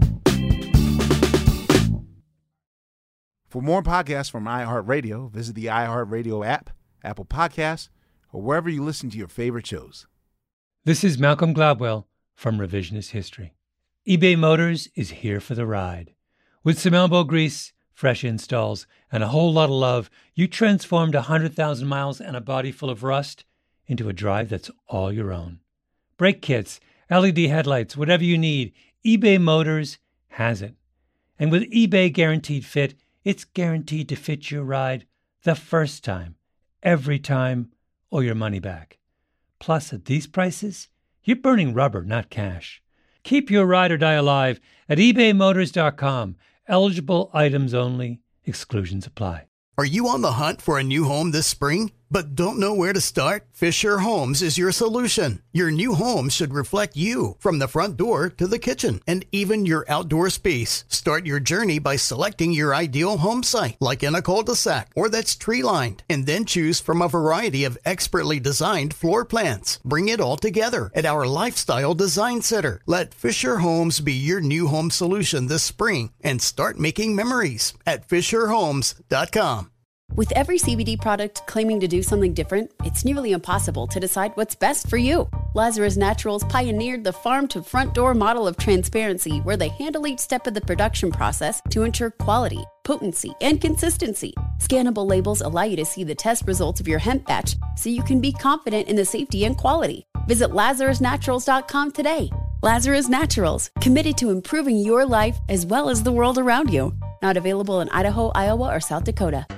For more podcasts from iHeartRadio, visit the iHeartRadio app, Apple Podcasts, or wherever you listen to your favorite shows. This is Malcolm Gladwell from Revisionist History. eBay Motors is here for the ride. With some elbow grease, fresh installs, and a whole lot of love, you transformed one hundred thousand miles and a body full of rust into a drive that's all your own. Brake kits, L E D headlights, whatever you need, eBay Motors has it. And with eBay Guaranteed Fit, it's guaranteed to fit your ride the first time, every time, or your money back. Plus, at these prices, you're burning rubber, not cash. Keep your ride or die alive at ebay motors dot com. Eligible items only. Exclusions apply. Are you on the hunt for a new home this spring, but don't know where to start? Fisher Homes is your solution. Your new home should reflect you, from the front door to the kitchen, and even your outdoor space. Start your journey by selecting your ideal home site, like in a cul-de-sac or that's tree-lined, and then choose from a variety of expertly designed floor plans. Bring it all together at our Lifestyle Design Center. Let Fisher Homes be your new home solution this spring, and start making memories at fisher homes dot com. With every C B D product claiming to do something different, it's nearly impossible to decide what's best for you. Lazarus Naturals pioneered the farm-to-front-door model of transparency, where they handle each step of the production process to ensure quality, potency, and consistency. Scannable labels allow you to see the test results of your hemp batch, so you can be confident in the safety and quality. Visit lazarus naturals dot com today. Lazarus Naturals, committed to improving your life as well as the world around you. Not available in Idaho, Iowa, or South Dakota.